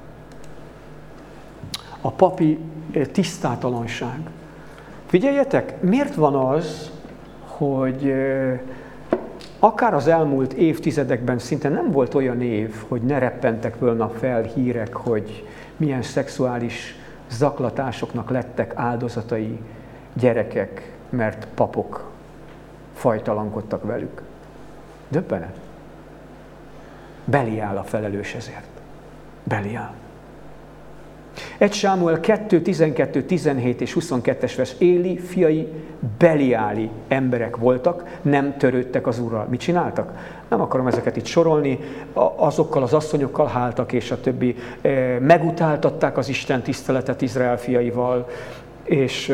A papi tisztátalanság. Figyeljetek, miért van az, hogy akár az elmúlt évtizedekben szinte nem volt olyan év, hogy ne reppentek volna fel hírek, hogy milyen szexuális zaklatásoknak lettek áldozatai gyerekek, mert papok fajtalankodtak velük. Döbbenet. Beliál a felelős ezért. Beliál. egy Sámuel kettő tizenkettő tizenhét és huszonkettes vers, Éli fiai beliáli emberek voltak, nem törődtek az Úrral. Mit csináltak? Nem akarom ezeket itt sorolni, azokkal az asszonyokkal háltak, és a többi. Megutáltatták az Isten tiszteletet Izrael fiaival, és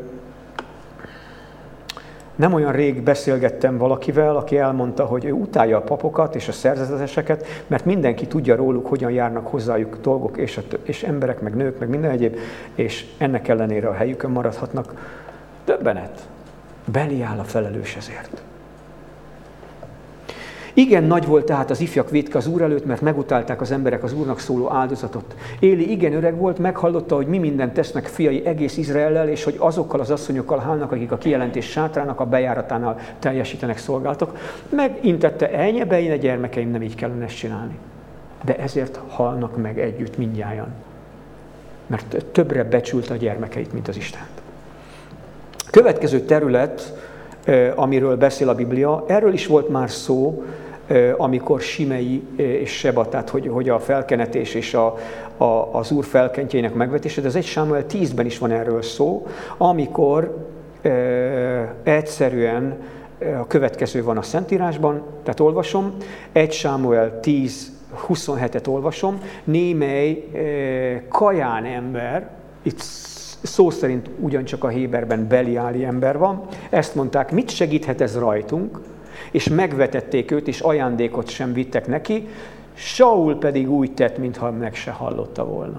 nem olyan rég beszélgettem valakivel, aki elmondta, hogy ő utálja a papokat és a szerzeteseket, mert mindenki tudja róluk, hogyan járnak hozzájuk dolgok, és, a, és emberek, meg nők, meg minden egyéb, és ennek ellenére a helyükön maradhatnak. Döbbenet. Beliál a felelős ezért. Igen nagy volt tehát az ifjak vétke az Úr előtt, mert megutálták az emberek az Úrnak szóló áldozatot. Éli igen öreg volt, meghallotta, hogy mi mindent tesznek fiai egész Izraellel, és hogy azokkal az asszonyokkal hálnak, akik a kijelentés sátrának a bejáratánál teljesítenek szolgáltok. Megintette, elnye én a gyermekeim, nem így kellene ezt csinálni. De ezért halnak meg együtt mindnyájan. Mert többre becsült a gyermekeit, mint az Istent. Következő terület, amiről beszél a Biblia, erről is volt már szó, amikor Simei és Seba, tehát hogy, hogy a felkenetés és a, a, az Úr felkentjének megvetése, de az egy Sámuel tízben is van erről szó, amikor e, egyszerűen a következő van a Szentírásban, tehát olvasom, egy Sámuel tíz huszonhetet olvasom, némely e, kaján ember, itt szó szerint ugyancsak a héberben beliáli ember van, ezt mondták, mit segíthet ez rajtunk, és megvetették őt, és ajándékot sem vittek neki, Saul pedig úgy tett, mintha meg se hallotta volna.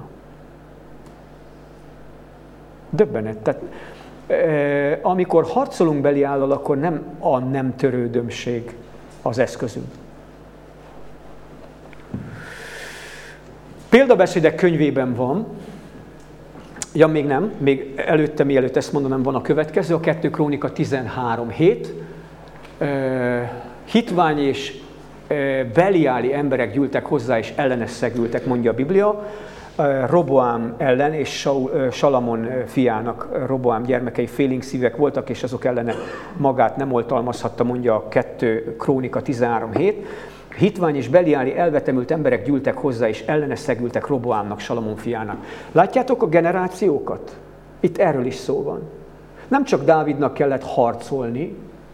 Döbbenet. Tehát, e, amikor harcolunk Beliállal, akkor nem a nem törődömség az eszközünk. Példabeszédek könyvében van, Ja, még nem, még előtte, mielőtt ezt mondanám, van a következő, a kettő Krónika tizenhárom hét. Hitvány és beliáli emberek gyűltek hozzá, és ellene szegültek, mondja a Biblia. Roboám ellen, és Saul, Salamon fiának, Roboám gyermekei félénk szívek voltak, és azok ellene magát nem oltalmazhatta, mondja a kettő Krónika tizenhárom hét. Hitvány és beliáli elvetemült emberek gyűltek hozzá, és ellene szegültek Roboámnak, Salamon fiának. Látjátok a generációkat? Itt erről is szó van. Nem csak Dávidnak kellett harcolni,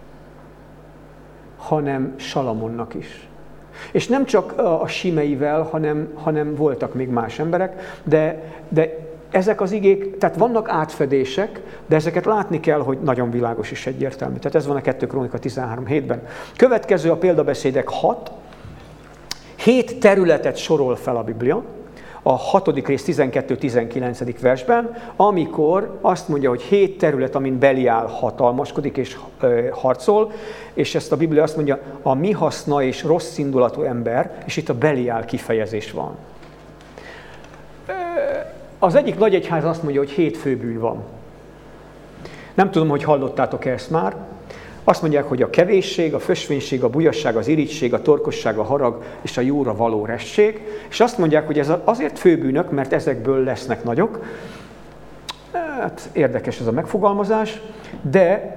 hanem Salamonnak is. És nem csak a Simeivel, hanem, hanem voltak még más emberek, de, de ezek az igék, tehát vannak átfedések, de ezeket látni kell, hogy nagyon világos és egyértelmű. Tehát ez van a kettő Krónika tizenhárom hétben. Következő a példabeszédek hat. Hét területet sorol fel a Biblia, a hatodik rész tizenkettő-tizenkilencedik versben, amikor azt mondja, hogy hét terület, amin Beliál hatalmaskodik és ö, harcol, és ezt a Biblia azt mondja, a mi haszna és rossz indulatú ember, és itt a Beliál kifejezés van. Az egyik nagy egyház azt mondja, hogy hét főbűn van. Nem tudom, hogy hallottátok ezt már. Azt mondják, hogy a kevésség, a fösvénység, a bujasság, az irigység, a torkosság, a harag és a jóra való restség. És azt mondják, hogy ez azért főbűnök, mert ezekből lesznek nagyok. Hát érdekes ez a megfogalmazás, de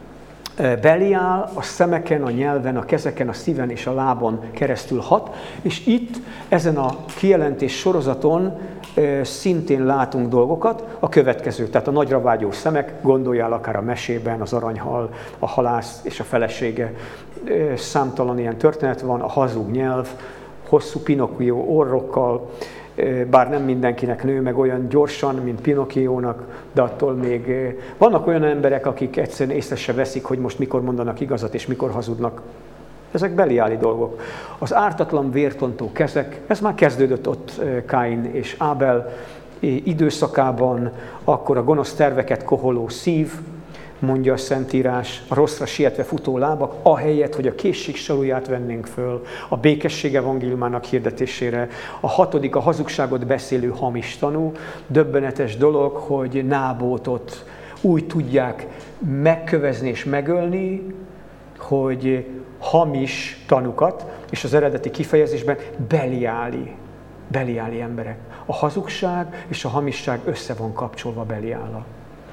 Beliál a szemeken, a nyelven, a kezeken, a szíven és a lábon keresztül hat, és itt ezen a kijelentés sorozaton szintén látunk dolgokat, a következő, tehát a nagyra vágyó szemek, gondoljál akár a mesében, az aranyhal, a halász és a felesége, számtalan ilyen történet van, a hazug nyelv, hosszú Pinocchio orrokkal, bár nem mindenkinek nő meg olyan gyorsan, mint Pinocchiónak, de attól még vannak olyan emberek, akik egyszerűen észre se veszik, hogy most mikor mondanak igazat és mikor hazudnak. Ezek beliáli dolgok. Az ártatlan vértontó kezek, ez már kezdődött ott Káin és Ábel időszakában, akkor a gonosz terveket koholó szív, mondja a Szentírás, a rosszra sietve futó lábak, ahelyett, hogy a készség saruját vennénk föl, a békesség evangéliumának hirdetésére. A hatodik, a hazugságot beszélő hamis tanú. Döbbenetes dolog, hogy Nábótot úgy tudják megkövezni és megölni, hogy hamis tanukat, és az eredeti kifejezésben beliáli, beliáli emberek. A hazugság és a hamisság össze van kapcsolva Beliállal.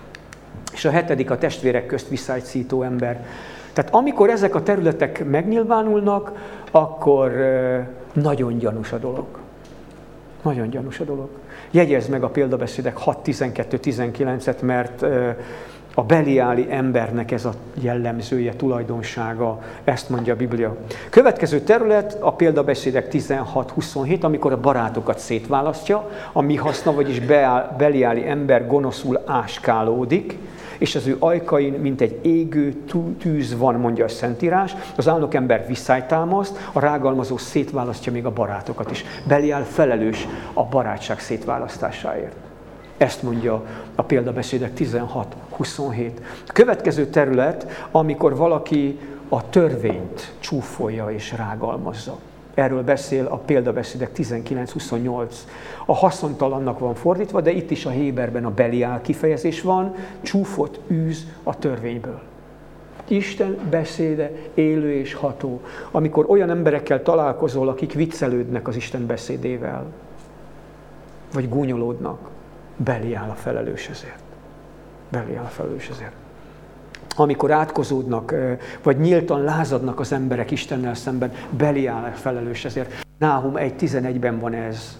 És a hetedik a testvérek közt viszályszító ember. Tehát amikor ezek a területek megnyilvánulnak, akkor nagyon gyanús a dolog. Nagyon gyanús a dolog. Jegyezd meg a példabeszédek hat tizenkettő-tizenkilencet, mert a beliáli embernek ez a jellemzője, tulajdonsága, ezt mondja a Biblia. Következő terület a példabeszédek tizenhat huszonhét, amikor a barátokat szétválasztja, a mi haszna, vagyis beliáli ember gonoszul áskálódik, és az ő ajkain, mint egy égő tűz van, mondja a Szentírás, az álnok ember viszálytámaszt, a rágalmazó szétválasztja még a barátokat is. Beliál felelős a barátság szétválasztásáért. Ezt mondja a példabeszédek tizenhat huszonhét. A következő terület, amikor valaki a törvényt csúfolja és rágalmazza. Erről beszél a példabeszédek tizenkilenc huszonnyolc. A haszontalannak van fordítva, de itt is a héberben a Beliál kifejezés van, csúfot űz a törvényből. Isten beszéde élő és ható. Amikor olyan emberekkel találkozol, akik viccelődnek az Isten beszédével, vagy gúnyolódnak, Beliál a felelős ezért. Beliál a felelős ezért. Amikor átkozódnak, vagy nyíltan lázadnak az emberek Istennel szemben, Beliál a felelős ezért. Náhum egy tizenegyben van ez.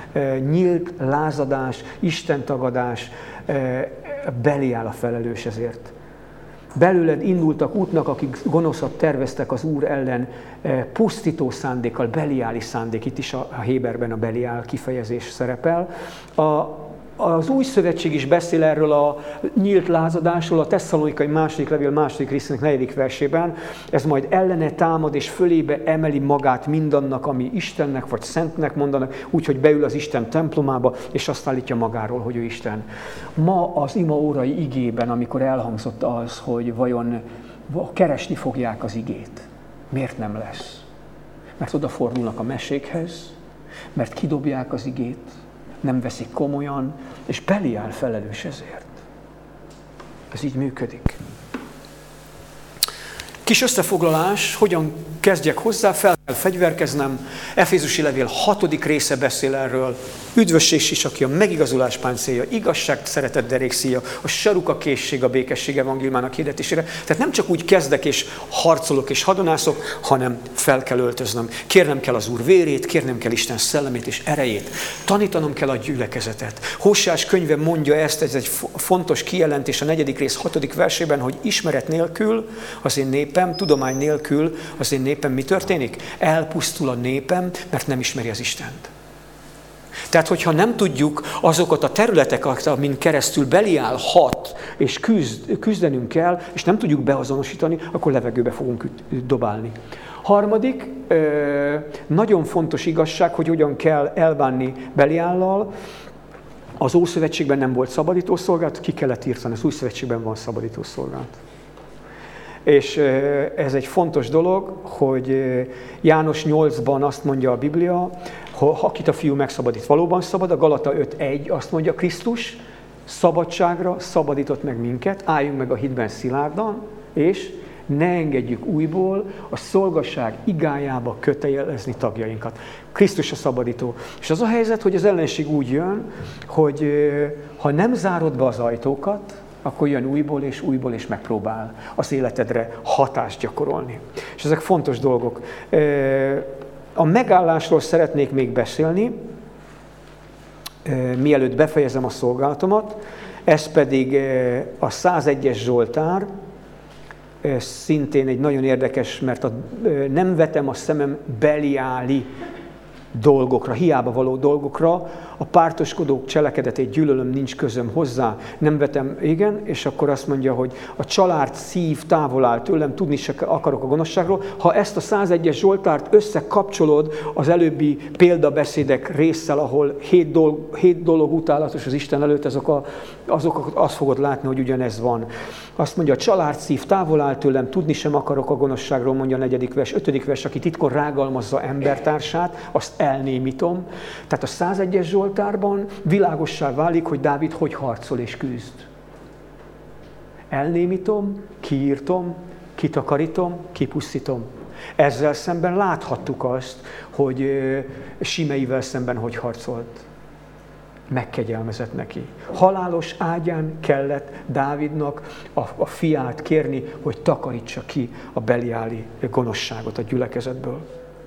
Nyílt lázadás, istentagadás, Beliál a felelős ezért. Belőled indultak útnak, akik gonoszat terveztek az Úr ellen, pusztító szándékkal, beliáli szándék, itt is a héberben a Beliál kifejezés szerepel. A, Az Új Szövetség is beszél erről a nyílt lázadásról, a Tesszalonikai második levél második részének negyedik versében. Ez majd ellene támad és fölébe emeli magát mindannak, ami Istennek vagy Szentnek mondanak, úgyhogy beül az Isten templomába, és azt állítja magáról, hogy ő Isten. Ma az imaórai igében, amikor elhangzott az, hogy vajon keresni fogják az igét, miért nem lesz? Mert odafordulnak a mesékhez, mert kidobják az igét, nem veszik komolyan, és Beliál felelős ezért. Ez így működik. Kis összefoglalás, hogyan kezdjek hozzá, fel kell fegyverkeznem. Efézusi levél hatodik része beszél erről. Üdvösség sisakja, megigazulás páncélja, igazság, szeretet derékszíja, a saruka készség, a békesség evangéliumának hirdetésére. Tehát nem csak úgy kezdek és harcolok és hadonászok, hanem fel kell öltöznöm. Kérnem kell az Úr vérét, kérnem kell Isten szellemét és erejét. Tanítanom kell a gyülekezetet. Hóseás könyve mondja ezt, ez egy fontos kijelentés a negyedik rész hatodik versében, hogy ismeret nélkül az én népem, tudomány nélkül az én népem mi történik? Elpusztul a népem, mert nem ismeri az Istent. Tehát, hogyha nem tudjuk azokat a területeket, amin keresztül Beliál hat, és küzd, küzdenünk kell, és nem tudjuk beazonosítani, akkor levegőbe fogunk dobálni. Harmadik, nagyon fontos igazság, hogy hogyan kell elbánni Beliállal. Az Ószövetségben nem volt szabadítószolgálat, ki kellett írtani, az Új Szövetségben van szabadítószolgálat. És ez egy fontos dolog, hogy János nyolcban azt mondja a Biblia, ha akit a Fiú megszabadít, valóban szabad. A Galata öt egy azt mondja, Krisztus szabadságra szabadított meg minket, álljunk meg a hitben szilárdan, és ne engedjük újból a szolgasság igájába kötelezni tagjainkat. Krisztus a szabadító. És az a helyzet, hogy az ellenség úgy jön, hogy ha nem zárod be az ajtókat, akkor jön újból és újból és megpróbál az életedre hatást gyakorolni. És ezek fontos dolgok. A megállásról szeretnék még beszélni, mielőtt befejezem a szolgálatomat, ez pedig a százegyes Zsoltár, szintén egy nagyon érdekes, mert a, nem vetem a szemem Beliáli dolgokra, hiába való dolgokra, a pártoskodók cselekedetét gyűlölöm, nincs közöm hozzá, nem vetem, igen, és akkor azt mondja, hogy a család szív távol áll tőlem, tudni se akarok a gonoszságról. Ha ezt a százegyes Zsoltárt összekapcsolod az előbbi példabeszédek résszel, ahol hét dolog, hét dolog utálatos az Isten előtt, azok, a, azok azt fogod látni, hogy ugyanez van. Azt mondja, a család szív távol áll tőlem, tudni sem akarok a gonoszságról, mondja a negyedik vers, ötödik vers, aki titkon rágalmazza embertársát, azt elnémítom. Tehát a százegyes Zsoltárban világossá válik, hogy Dávid hogy harcol és küzd. Elnémítom, kiírtom, kitakarítom, kipusztítom. Ezzel szemben láthattuk azt, hogy Simeivel szemben hogy harcolt. Megkegyelmezett neki. Halálos ágyán kellett Dávidnak a, a fiát kérni, hogy takarítsa ki a beliáli gonoszságot a gyülekezetből.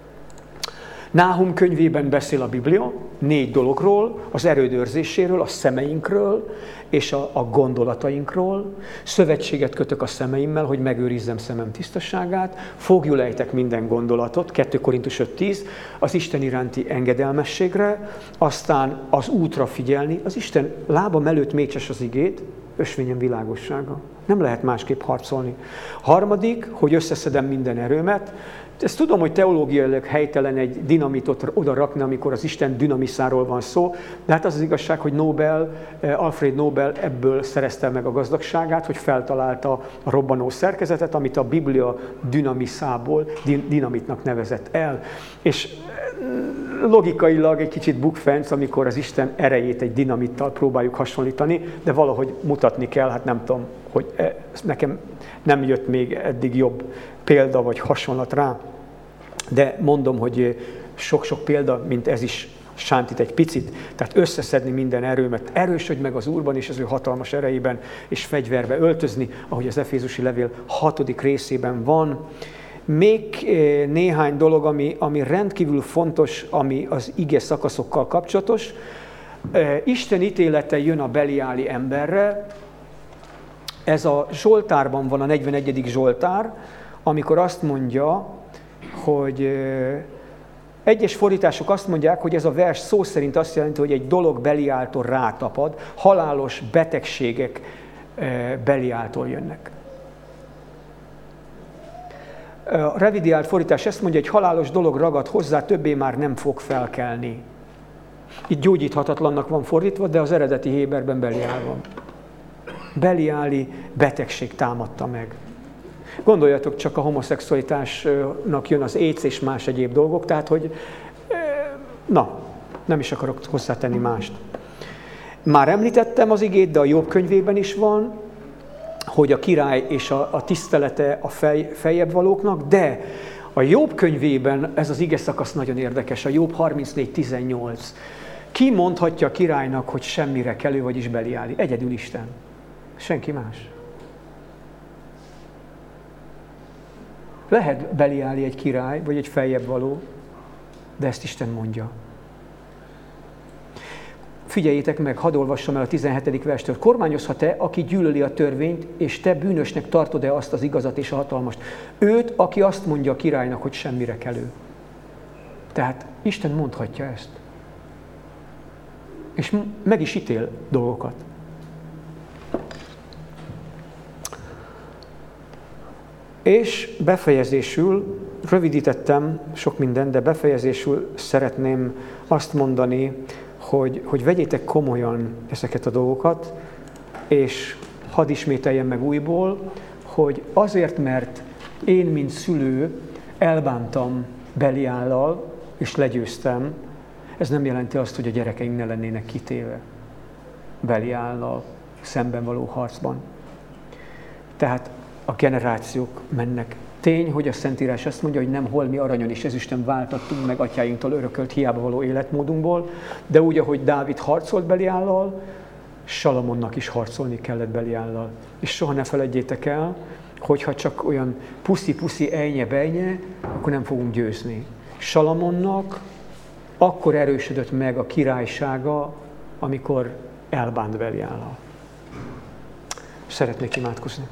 Náhum könyvében beszél a Biblia négy dologról, az erődőrzéséről, a szemeinkről és a, a gondolatainkról. Szövetséget kötök a szemeimmel, hogy megőrizzem szemem tisztaságát, fogjulejtek minden gondolatot, kettő Korintus öt tíz, az Isten iránti engedelmességre, aztán az útra figyelni, az Isten lábam előtt mécses az igét, ösvényem világossága. Nem lehet másképp harcolni. Harmadik, hogy összeszedem minden erőmet. Ezt tudom, hogy teológiailag helytelen egy dinamitot oda rakni, amikor az Isten dinamiszáról van szó, de hát az az igazság, hogy Nobel, Alfred Nobel ebből szerezte meg a gazdagságát, hogy feltalálta a robbanó szerkezetet, amit a Biblia dinamiszából dinamitnak nevezett el. És logikailag egy kicsit bukfenc, amikor az Isten erejét egy dinamittal próbáljuk hasonlítani, de valahogy mutatni kell, hát nem tudom, hogy nekem nem jött még eddig jobb példa vagy hasonlat rá, de mondom, hogy sok-sok példa, mint ez is sántít egy picit, tehát összeszedni minden erőmet, erősödj meg az Úrban és az ő hatalmas erejében, és fegyverbe öltözni, ahogy az Efézusi levél hatodik részében van. Még néhány dolog, ami, ami rendkívül fontos, ami az ige szakaszokkal kapcsolatos. Isten ítélete jön a beliáli emberre. Ez a Zsoltárban van, a negyvenegyedik Zsoltár, amikor azt mondja, hogy egyes fordítások azt mondják, hogy ez a vers szó szerint azt jelenti, hogy egy dolog Beliáltól rátapad, halálos betegségek Beliáltól jönnek. A revidiált fordítás ezt mondja, hogy halálos dolog ragad hozzá, többé már nem fog felkelni. Itt gyógyíthatatlannak van fordítva, de az eredeti héberben Beliál van. Beliáli betegség támadta meg. Gondoljatok csak, a homoszexualitásnak jön az AIDS és más egyéb dolgok, tehát hogy na, nem is akarok hozzátenni mást. Már említettem az igét, de a Jobb könyvében is van, hogy a király és a, a tisztelete a fej, feljebb valóknak, de a Jobb könyvében ez az ige szakasz nagyon érdekes, a Jobb harmincnégy tizennyolc. Ki mondhatja a királynak, hogy semmire kelő, vagyis Beliáli? Egyedül Isten. Senki más. Lehet Beliáli egy király, vagy egy feljebb való, de ezt Isten mondja. Figyeljétek meg, hadd olvassam el a tizenhetedik verstől. Kormányozhat te, aki gyűlöli a törvényt, és te bűnösnek tartod-e azt az igazat és a hatalmast? Őt, aki azt mondja a királynak, hogy semmire kelő. Tehát Isten mondhatja ezt. És meg is ítél dolgokat. És befejezésül, rövidítettem sok mindent, de befejezésül szeretném azt mondani, hogy, hogy vegyétek komolyan ezeket a dolgokat, és hadd ismételjem meg újból, hogy azért, mert én, mint szülő, elbántam Beliállal, és legyőztem, ez nem jelenti azt, hogy a gyerekeink ne lennének kitéve Beliállal szemben való harcban. Tehát a generációk mennek. Tény, hogy a Szentírás azt mondja, hogy nem holmi aranyon és ezüsten váltattunk meg atyáinktól örökölt hiába való életmódunkból, de úgy, ahogy Dávid harcolt Beliállal, Salamonnak is harcolni kellett Beliállal. És soha ne feledjétek el, hogyha csak olyan puszi-puszi, ejnye-bejnye, akkor nem fogunk győzni. Salamonnak akkor erősödött meg a királysága, amikor elbánt Beliállal. Szeretnék imádkozni.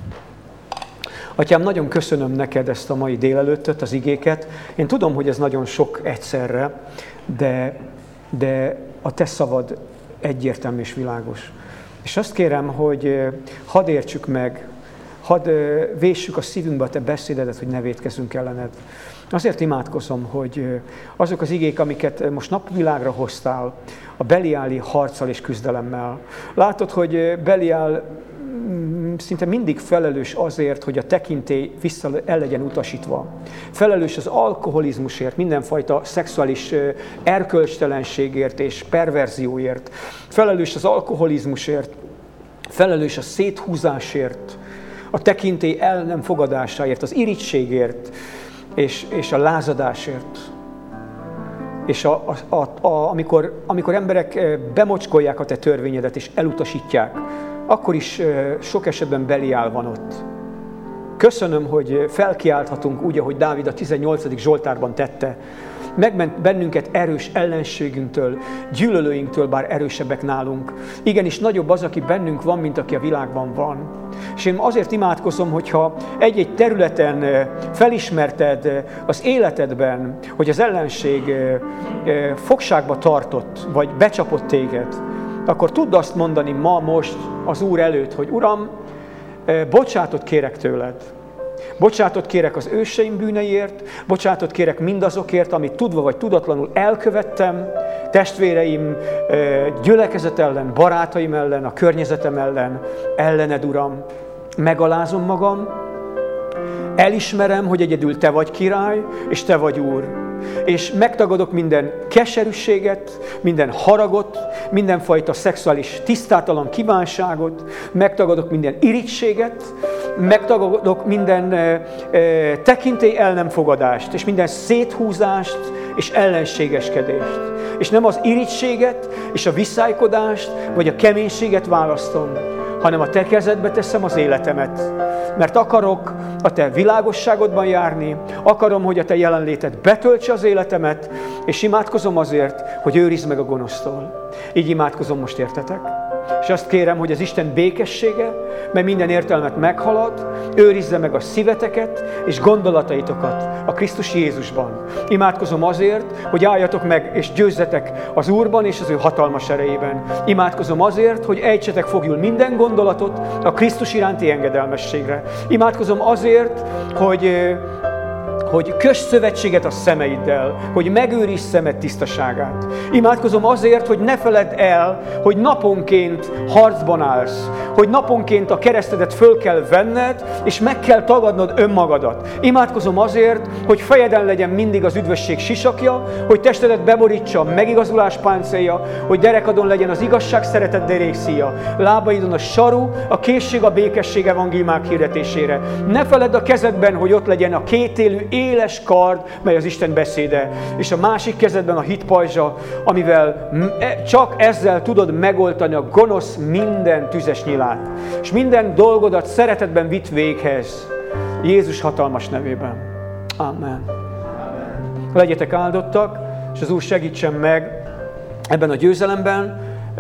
Atyám, nagyon köszönöm neked ezt a mai délelőttöt, az igéket. Én tudom, hogy ez nagyon sok egyszerre, de, de a te szavad egyértelmű és világos. És azt kérem, hogy hadd értsük meg, hadd véssük a szívünkbe a te beszédedet, hogy ne vétkezzünk ellened. Azért imádkozom, hogy azok az igék, amiket most napvilágra hoztál, a Beliáli harccal és küzdelemmel. Látod, hogy Beliál szinte mindig felelős azért, hogy a tekintély vissza el legyen utasítva. Felelős az alkoholizmusért, mindenfajta szexuális erkölcstelenségért és perverzióért. Felelős az alkoholizmusért, felelős a széthúzásért, a tekintély el nem fogadásáért, az irigységért és, és a lázadásért. És a, a, a, a, amikor, amikor emberek bemocskolják a te törvényedet és elutasítják, akkor is sok esetben Beliál van ott. Köszönöm, hogy felkiálthatunk úgy, ahogy Dávid a tizennyolcadik Zsoltárban tette. Megment bennünket erős ellenségünktől, gyűlölőinktől, bár erősebbek nálunk. Igenis nagyobb az, aki bennünk van, mint aki a világban van. És én azért imádkozom, hogyha egy-egy területen felismerted az életedben, hogy az ellenség fogságba tartott, vagy becsapott téged, akkor tudd azt mondani ma, most az Úr előtt, hogy Uram, bocsátot kérek tőled. Bocsátot kérek az őseim bűneiért, bocsátot kérek mindazokért, amit tudva vagy tudatlanul elkövettem, testvéreim, gyülekezet ellen, barátaim ellen, a környezetem ellen, ellened, Uram. Megalázom magam, elismerem, hogy egyedül te vagy király, és te vagy Úr. És megtagadok minden keserűséget, minden haragot, mindenfajta szexuális tisztátalan kívánságot, megtagadok minden irigységet, megtagadok minden e, e, tekintély el nem fogadást, és minden széthúzást és ellenségeskedést. És nem az irigységet és a viszálykodást, vagy a keménységet választom, hanem a te kezedbe teszem az életemet. Mert akarok a te világosságodban járni, akarom, hogy a te jelenléted betöltse az életemet, és imádkozom azért, hogy őrizd meg a gonosztól. Így imádkozom most, értetek? És azt kérem, hogy az Isten békessége, mert minden értelmet meghalad, őrizze meg a szíveteket és gondolataitokat a Krisztus Jézusban. Imádkozom azért, hogy álljatok meg és győzzetek az Úrban és az ő hatalmas erejében. Imádkozom azért, hogy ejtsetek fogjul minden gondolatot a Krisztus iránti engedelmességre. Imádkozom azért, hogy hogy köss szövetséget a szemeiddel, hogy megőrizd szemed tisztaságát. Imádkozom azért, hogy ne feledd el, hogy naponként harcban állsz, hogy naponként a keresztedet föl kell venned, és meg kell tagadnod önmagadat. Imádkozom azért, hogy fejeden legyen mindig az üdvösség sisakja, hogy testedet beborítsa a megigazulás páncélja, hogy derekadon legyen az igazság szeretet derékszíja, lábaidon a saru, a készség a békesség evangéliumák hirdetésére. Ne feledd a kezedben, hogy ott legyen a kétélű, éles kard, mely az Isten beszéde, és a másik kezedben a hit pajzsa, amivel csak ezzel tudod megoldani a gonosz minden tüzes nyilát. És minden dolgodat szeretetben vitt véghez. Jézus hatalmas nevében. Amen. Legyetek áldottak, és az Úr segítsen meg ebben a győzelemben.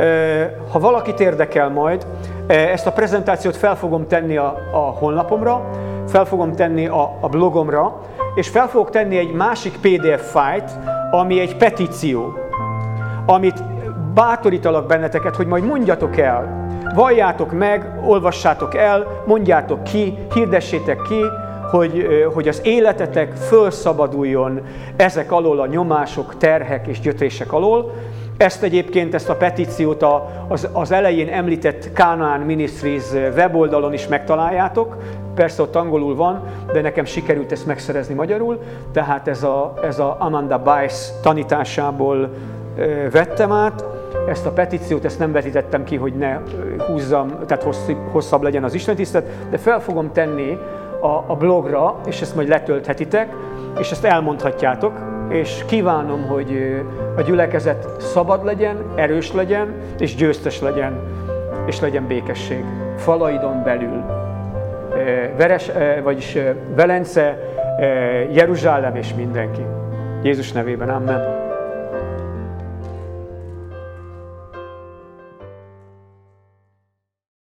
Ha valakit érdekel majd, ezt a prezentációt fel fogom tenni a, a honlapomra, fel fogom tenni a, a blogomra, és fel fogok tenni egy másik pé dé ef fájlt, ami egy petíció, amit bátorítalak benneteket, hogy majd mondjatok el, valljátok meg, olvassátok el, mondjátok ki, hirdessétek ki, hogy, hogy az életetek fölszabaduljon ezek alól a nyomások, terhek és gyötrések alól. Ezt egyébként, ezt a petíciót az, az elején említett Canaan Ministries weboldalon is megtaláljátok. Persze ott angolul van, de nekem sikerült ezt megszerezni magyarul. Tehát ez a, ez a Amanda Bice tanításából vettem át. Ezt a petíciót, ezt nem vetítettem ki, hogy ne húzzam, tehát hosszabb legyen az istentisztelet, de fel fogom tenni a, a blogra, és ezt majd letölthetitek, és ezt elmondhatjátok, és kívánom, hogy a gyülekezet szabad legyen, erős legyen, és győztes legyen, és legyen békesség. Falaidon belül. Veres, vagyis Velence, Jeruzsálem és mindenki. Jézus nevében, amen.